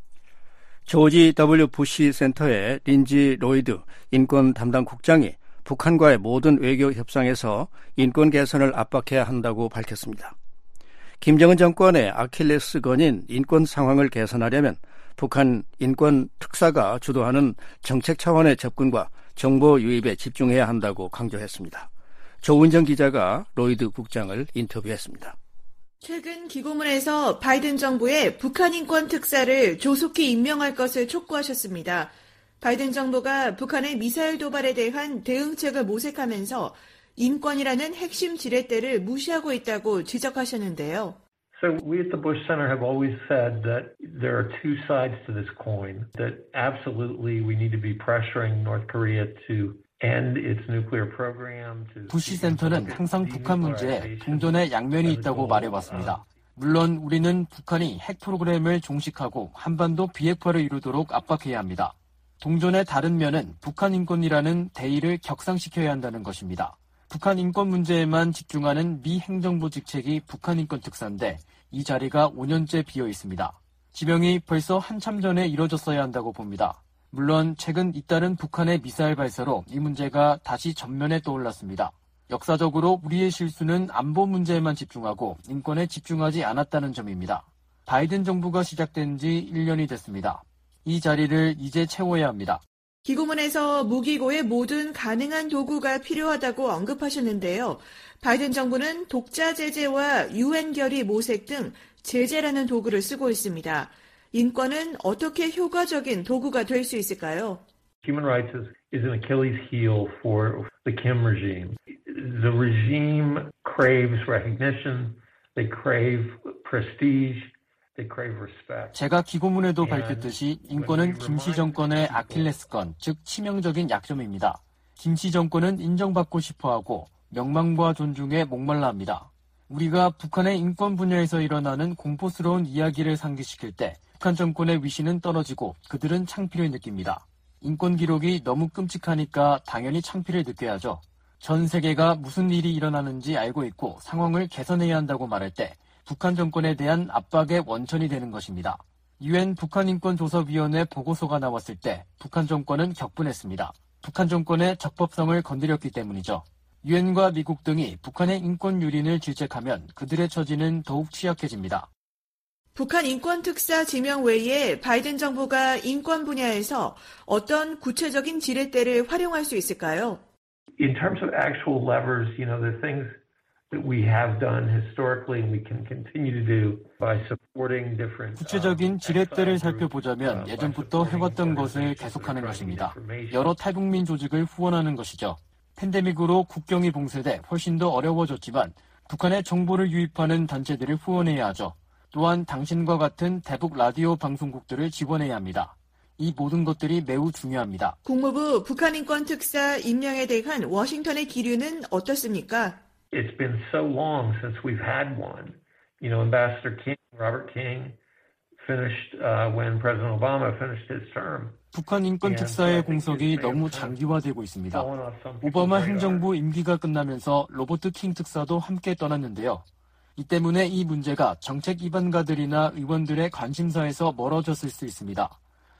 조지 W. 부시 센터의 린지 로이드 인권 담당 국장이 북한과의 모든 외교 협상에서 인권 개선을 압박해야 한다고 밝혔습니다. 김정은 정권의 아킬레스건인 인권 상황을 개선하려면 북한 인권 특사가 주도하는 정책 차원의 접근과 정보 유입에 집중해야 한다고 강조했습니다. 조은정 기자가 로이드 국장을 인터뷰했습니다. 최근 기고문에서 바이든 정부의 북한 인권 특사를 조속히 임명할 것을 촉구하셨습니다. 바이든 정부가 북한의 미사일 도발에 대한 대응책을 모색하면서 인권이라는 핵심 지렛대를 무시하고 있다고 지적하셨는데요. So we at the Bush Center have always said that there are two sides to this coin, that absolutely we need to be pressuring North Korea to end its nuclear program. 부시 센터는 항상 북한 문제에 동전의 양면이 있다고 말해왔습니다. 물론 우리는 북한이 핵 프로그램을 종식하고 한반도 비핵화를 이루도록 압박해야 합니다. 동전의 다른 면은 북한 인권이라는 대의를 격상시켜야 한다는 것입니다. 북한 인권 문제에만 집중하는 미 행정부 직책이 북한 인권 특사인데 이 자리가 5년째 비어 있습니다. 지명이 벌써 한참 전에 이뤄졌어야 한다고 봅니다. 물론 최근 잇따른 북한의 미사일 발사로 이 문제가 다시 전면에 떠올랐습니다. 역사적으로 우리의 실수는 안보 문제에만 집중하고 인권에 집중하지 않았다는 점입니다. 바이든 정부가 시작된 지 1년이 됐습니다. 이 자리를 이제 채워야 합니다. 기고문에서 무기고의 모든 가능한 도구가 필요하다고 언급하셨는데요. 바이든 정부는 독자 제재와 유엔 결의 모색 등 제재라는 도구를 쓰고 있습니다. 인권은 어떻게 효과적인 도구가 될 수 있을까요? Human rights is an Achilles heel for the Kim regime. The regime craves recognition, they crave prestige. 제가 기고문에도 밝혔듯이 인권은 김씨 정권의 아킬레스건, 즉 치명적인 약점입니다. 김씨 정권은 인정받고 싶어하고 명망과 존중에 목말라 합니다. 우리가 북한의 인권 분야에서 일어나는 공포스러운 이야기를 상기시킬 때 북한 정권의 위신은 떨어지고 그들은 창피를 느낍니다. 인권 기록이 너무 끔찍하니까 당연히 창피를 느껴야죠. 전 세계가 무슨 일이 일어나는지 알고 있고 상황을 개선해야 한다고 말할 때 북한 정권에 대한 압박의 원천이 되는 것입니다. UN 북한인권조사위원회 보고서가 나왔을 때 북한 정권은 격분했습니다. 북한 정권의 적법성을 건드렸기 때문이죠. 유엔과 미국 등이 북한의 인권 유린을 질책하면 그들의 처지는 더욱 취약해집니다. 북한 인권특사 지명 외에 바이든 정부가 인권 분야에서 어떤 구체적인 지렛대를 활용할 수 있을까요? In terms of actual levers, the things that we have done historically and we can continue to do by supporting different 구체적인 지렛대를 살펴보자면 예전부터 해왔던 것을 계속하는 것입니다. 여러 탈북민 조직을 후원하는 것이죠. 팬데믹으로 국경이 봉쇄돼 훨씬 더 어려워졌지만 북한에 정보를 유입하는 단체들을 후원해야 하죠. 또한 당신과 같은 대북 라디오 방송국들을 지원해야 합니다. 이 모든 것들이 매우 중요합니다. 국무부 북한인권특사 임명에 대한 워싱턴의 기류는 어떻습니까? It's been so long since we've had one. Ambassador King, Robert King, finished when President Obama finished his term. 북한 인권 특사의 공석이 너무 장기화되고 있습니다. 오바마 행정부 임기가 끝나면서 로버트 킹 특사도 함께 떠났는데요. 이 때문에 이 문제가 정책 입안가들이나 의원들의 관심사에서 멀어졌을 수 있습니다.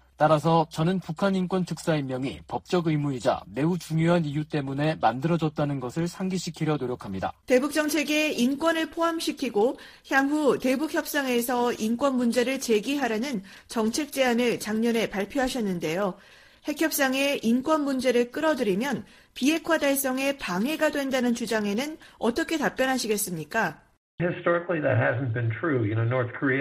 따라서 저는 북한 인권 특사 임명이 법적 의무이자 매우 중요한 이유 때문에 만들어졌다는 것을 상기시키려 노력합니다. 대북 정책에 인권을 포함시키고 향후 대북 협상에서 인권 문제를 제기하라는 정책 제안을 작년에 발표하셨는데요. 핵협상에 인권 문제를 끌어들이면 비핵화 달성에 방해가 된다는 주장에는 어떻게 답변하시겠습니까? Historically, that hasn't been true. North Korea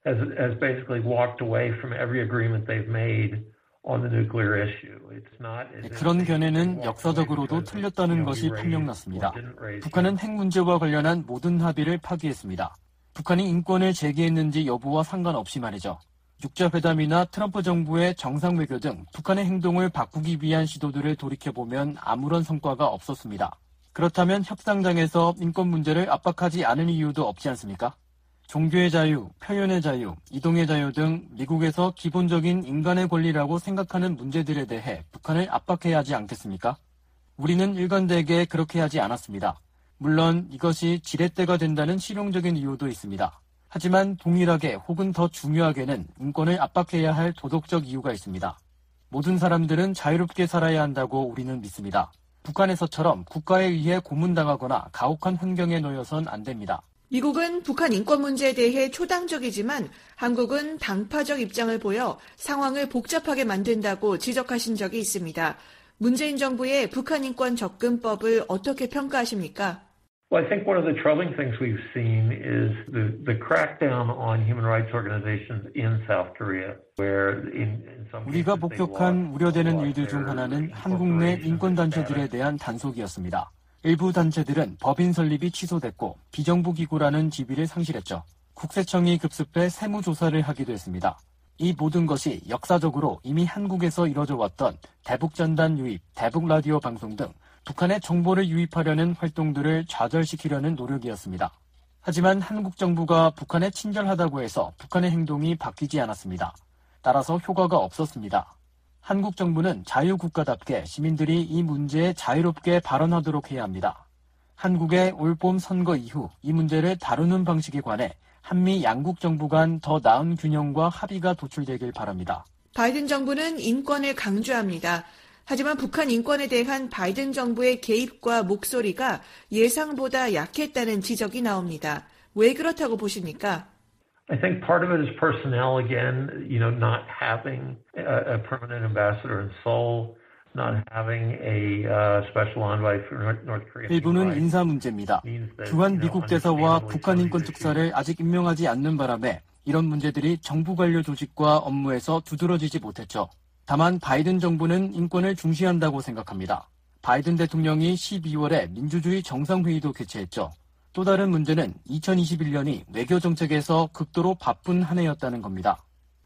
has basically walked away from every agreement they've made on the nuclear issue. It's not. 그런 견해는 역사적으로도 틀렸다는 것이 판명났습니다. 북한은 핵 문제와 관련한 모든 합의를 파기했습니다. 북한이 인권을 제기했는지 여부와 상관없이 말이죠. 육자회담이나 트럼프 정부의 정상외교 등 북한의 행동을 바꾸기 위한 시도들을 돌이켜보면 아무런 성과가 없었습니다. 그렇다면 협상장에서 인권 문제를 압박하지 않을 이유도 없지 않습니까? 종교의 자유, 표현의 자유, 이동의 자유 등 미국에서 기본적인 인간의 권리라고 생각하는 문제들에 대해 북한을 압박해야 하지 않겠습니까? 우리는 일관되게 그렇게 하지 않았습니다. 물론 이것이 지렛대가 된다는 실용적인 이유도 있습니다. 하지만 동일하게 혹은 더 중요하게는 인권을 압박해야 할 도덕적 이유가 있습니다. 모든 사람들은 자유롭게 살아야 한다고 우리는 믿습니다. 북한에서처럼 국가에 의해 고문당하거나 가혹한 환경에 놓여선 안 됩니다. 미국은 북한 인권 문제에 대해 초당적이지만 한국은 당파적 입장을 보여 상황을 복잡하게 만든다고 지적하신 적이 있습니다. 문재인 정부의 북한 인권 접근법을 어떻게 평가하십니까? Well, I think one of the troubling things we've seen is the crackdown on human rights organizations in South Korea, where in some 우리가 목격한 우려되는 일들 중 하나는 한국 내 인권단체들에 대한 단속이었습니다. 일부 단체들은 법인 설립이 취소됐고 비정부 기구라는 지위를 상실했죠. 국세청이 급습해 세무조사를 하기도 했습니다. 이 모든 것이 역사적으로 이미 한국에서 이뤄져 왔던 대북전단 유입, 대북라디오 방송 등 북한의 정보를 유입하려는 활동들을 좌절시키려는 노력이었습니다. 하지만 한국 정부가 북한에 친절하다고 해서 북한의 행동이 바뀌지 않았습니다. 따라서 효과가 없었습니다. 한국 정부는 자유국가답게 시민들이 이 문제에 자유롭게 발언하도록 해야 합니다. 한국의 올봄 선거 이후 이 문제를 다루는 방식에 관해 한미 양국 정부 간 더 나은 균형과 합의가 도출되길 바랍니다. 바이든 정부는 인권을 강조합니다. 하지만 북한 인권에 대한 바이든 정부의 개입과 목소리가 예상보다 약했다는 지적이 나옵니다. 왜 그렇다고 보십니까? I think part of it is personnel again, not having a permanent ambassador in Seoul, not having a special envoy for North Korea. 일부는 인사 문제입니다. 주한 미국 대사와 북한 인권 특사를 아직 임명하지 않는 바람에 이런 문제들이 정부 관료 조직과 업무에서 두드러지지 못했죠. 다만 바이든 정부는 인권을 중시한다고 생각합니다. 바이든 대통령이 12월에 민주주의 정상회의도 개최했죠. 또 다른 문제는 2021년이 외교 정책에서 극도로 바쁜 한 해였다는 겁니다.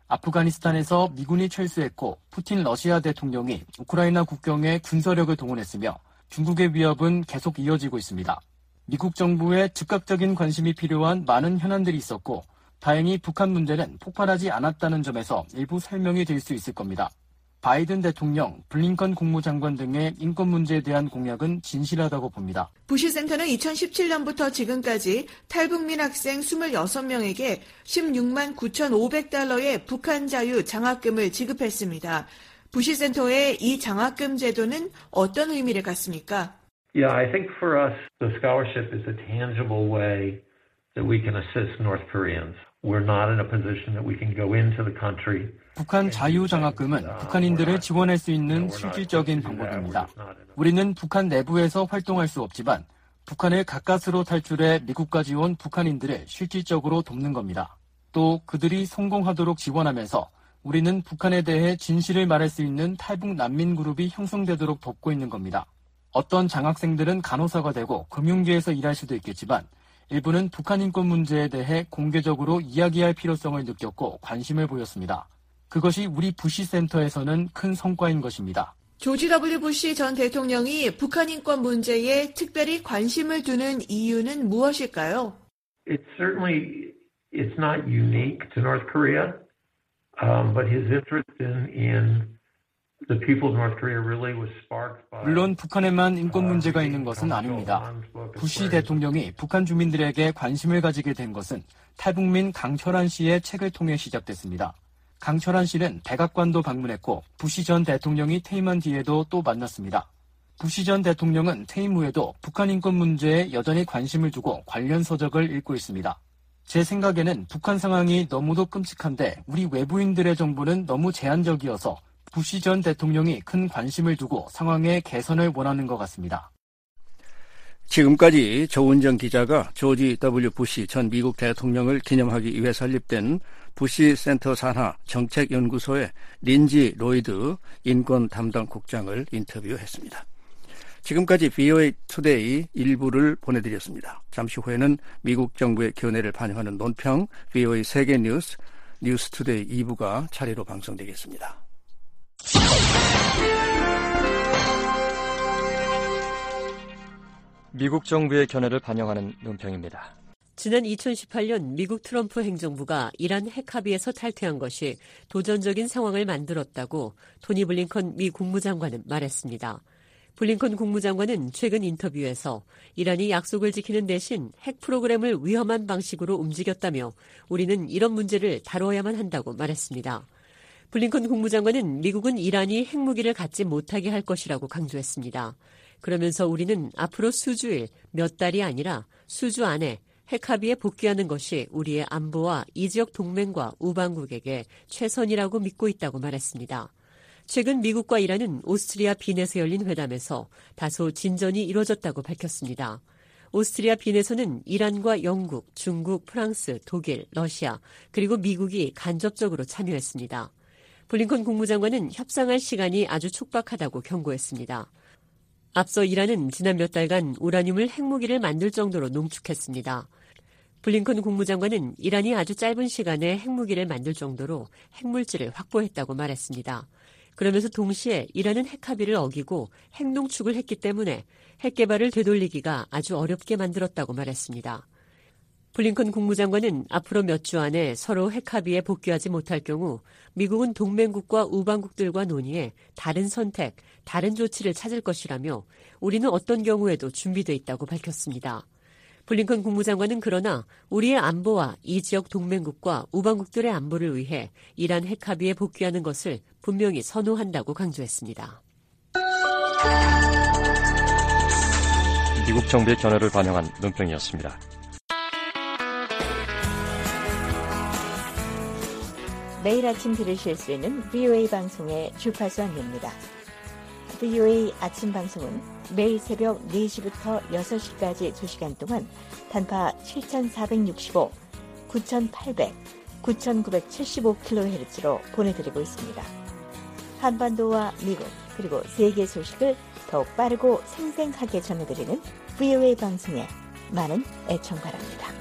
아프가니스탄에서 미군이 철수했고 푸틴 러시아 대통령이 우크라이나 국경에 군사력을 동원했으며 중국의 위협은 계속 이어지고 있습니다. 미국 정부의 즉각적인 관심이 필요한 많은 현안들이 있었고 다행히 북한 문제는 폭발하지 않았다는 점에서 일부 설명이 될 수 있을 겁니다. 바이든 대통령, 블링컨 국무장관 등의 인권 문제에 대한 공약은 진실하다고 봅니다. 부시센터는 2017년부터 지금까지 탈북민 학생 26명에게 16만 9,500달러의 북한 자유 장학금을 지급했습니다. 부시센터의 이 장학금 제도는 어떤 의미를 갖습니까? Yeah, I think for us, the scholarship is a tangible way that we can assist North Koreans. We're not in a position that we can go into the country. 북한 자유장학금은 북한인들을 지원할 수 있는 실질적인 방법입니다. 우리는 북한 내부에서 활동할 수 없지만 북한을 가까스로 탈출해 미국까지 온 북한인들을 실질적으로 돕는 겁니다. 또 그들이 성공하도록 지원하면서 우리는 북한에 대해 진실을 말할 수 있는 탈북 난민 그룹이 형성되도록 돕고 있는 겁니다. 어떤 장학생들은 간호사가 되고 금융계에서 일할 수도 있겠지만 일부는 북한 인권 문제에 대해 공개적으로 이야기할 필요성을 느꼈고 관심을 보였습니다. 그것이 우리 부시센터에서는 큰 성과인 것입니다. 조지 W. 부시 전 대통령이 북한 인권 문제에 특별히 관심을 두는 이유는 무엇일까요? It's not unique to North Korea, but his interest in the people of North Korea really was sparked by. 물론 북한에만 인권 문제가 있는 것은 아닙니다. 부시 대통령이 북한 주민들에게 관심을 가지게 된 것은 탈북민 강철한 씨의 책을 통해 시작됐습니다. 강철한 씨는 백악관도 방문했고 부시 전 대통령이 퇴임한 뒤에도 또 만났습니다. 부시 전 대통령은 퇴임 후에도 북한 인권 문제에 여전히 관심을 두고 관련 서적을 읽고 있습니다. 제 생각에는 북한 상황이 너무도 끔찍한데 우리 외부인들의 정보는 너무 제한적이어서 부시 전 대통령이 큰 관심을 두고 상황의 개선을 원하는 것 같습니다. 지금까지 조은정 기자가 조지 W. 부시 전 미국 대통령을 기념하기 위해 설립된 부시 센터 산하 정책연구소의 린지 로이드 인권 담당 국장을 인터뷰했습니다. 지금까지 VOA 투데이 1부를 보내드렸습니다. 잠시 후에는 미국 정부의 견해를 반영하는 논평 VOA 세계 뉴스 투데이 2부가 차례로 방송되겠습니다. 미국 정부의 견해를 반영하는 논평입니다. 지난 2018년 미국 트럼프 행정부가 이란 핵 합의에서 탈퇴한 것이 도전적인 상황을 만들었다고 토니 블링컨 미 국무장관은 말했습니다. 블링컨 국무장관은 최근 인터뷰에서 이란이 약속을 지키는 대신 핵 프로그램을 위험한 방식으로 움직였다며 우리는 이런 문제를 다뤄야만 한다고 말했습니다. 블링컨 국무장관은 미국은 이란이 핵무기를 갖지 못하게 할 것이라고 강조했습니다. 그러면서 우리는 앞으로 수주일, 몇 달이 아니라 수주 안에 핵 합의에 복귀하는 것이 우리의 안보와 이 지역 동맹과 우방국에게 최선이라고 믿고 있다고 말했습니다. 최근 미국과 이란은 오스트리아 빈에서 열린 회담에서 다소 진전이 이뤄졌다고 밝혔습니다. 오스트리아 빈에서는 이란과 영국, 중국, 프랑스, 독일, 러시아 그리고 미국이 간접적으로 참여했습니다. 블링컨 국무장관은 협상할 시간이 아주 촉박하다고 경고했습니다. 앞서 이란은 지난 몇 달간 우라늄을 핵무기를 만들 정도로 농축했습니다. 블링컨 국무장관은 이란이 아주 짧은 시간에 핵무기를 만들 정도로 핵물질을 확보했다고 말했습니다. 그러면서 동시에 이란은 핵 합의를 어기고 핵 농축을 했기 때문에 핵 개발을 되돌리기가 아주 어렵게 만들었다고 말했습니다. 블링컨 국무장관은 앞으로 몇 주 안에 서로 핵 합의에 복귀하지 못할 경우 미국은 동맹국과 우방국들과 논의해 다른 선택, 다른 조치를 찾을 것이라며 우리는 어떤 경우에도 준비돼 있다고 밝혔습니다. 블링컨 국무장관은 그러나 우리의 안보와 이 지역 동맹국과 우방국들의 안보를 위해 이란 핵 합의에 복귀하는 것을 분명히 선호한다고 강조했습니다. 미국 정부의 견해를 반영한 논평이었습니다. 매일 아침 들으실 수 있는 VOA 방송의 주파수 안내입니다. VOA 아침 방송은 매일 새벽 4시부터 6시까지 2시간 동안 단파 7465, 9800, 9975kHz로 보내드리고 있습니다. 한반도와 미국 그리고 세계 소식을 더욱 빠르고 생생하게 전해드리는 VOA 방송에 많은 애청 바랍니다.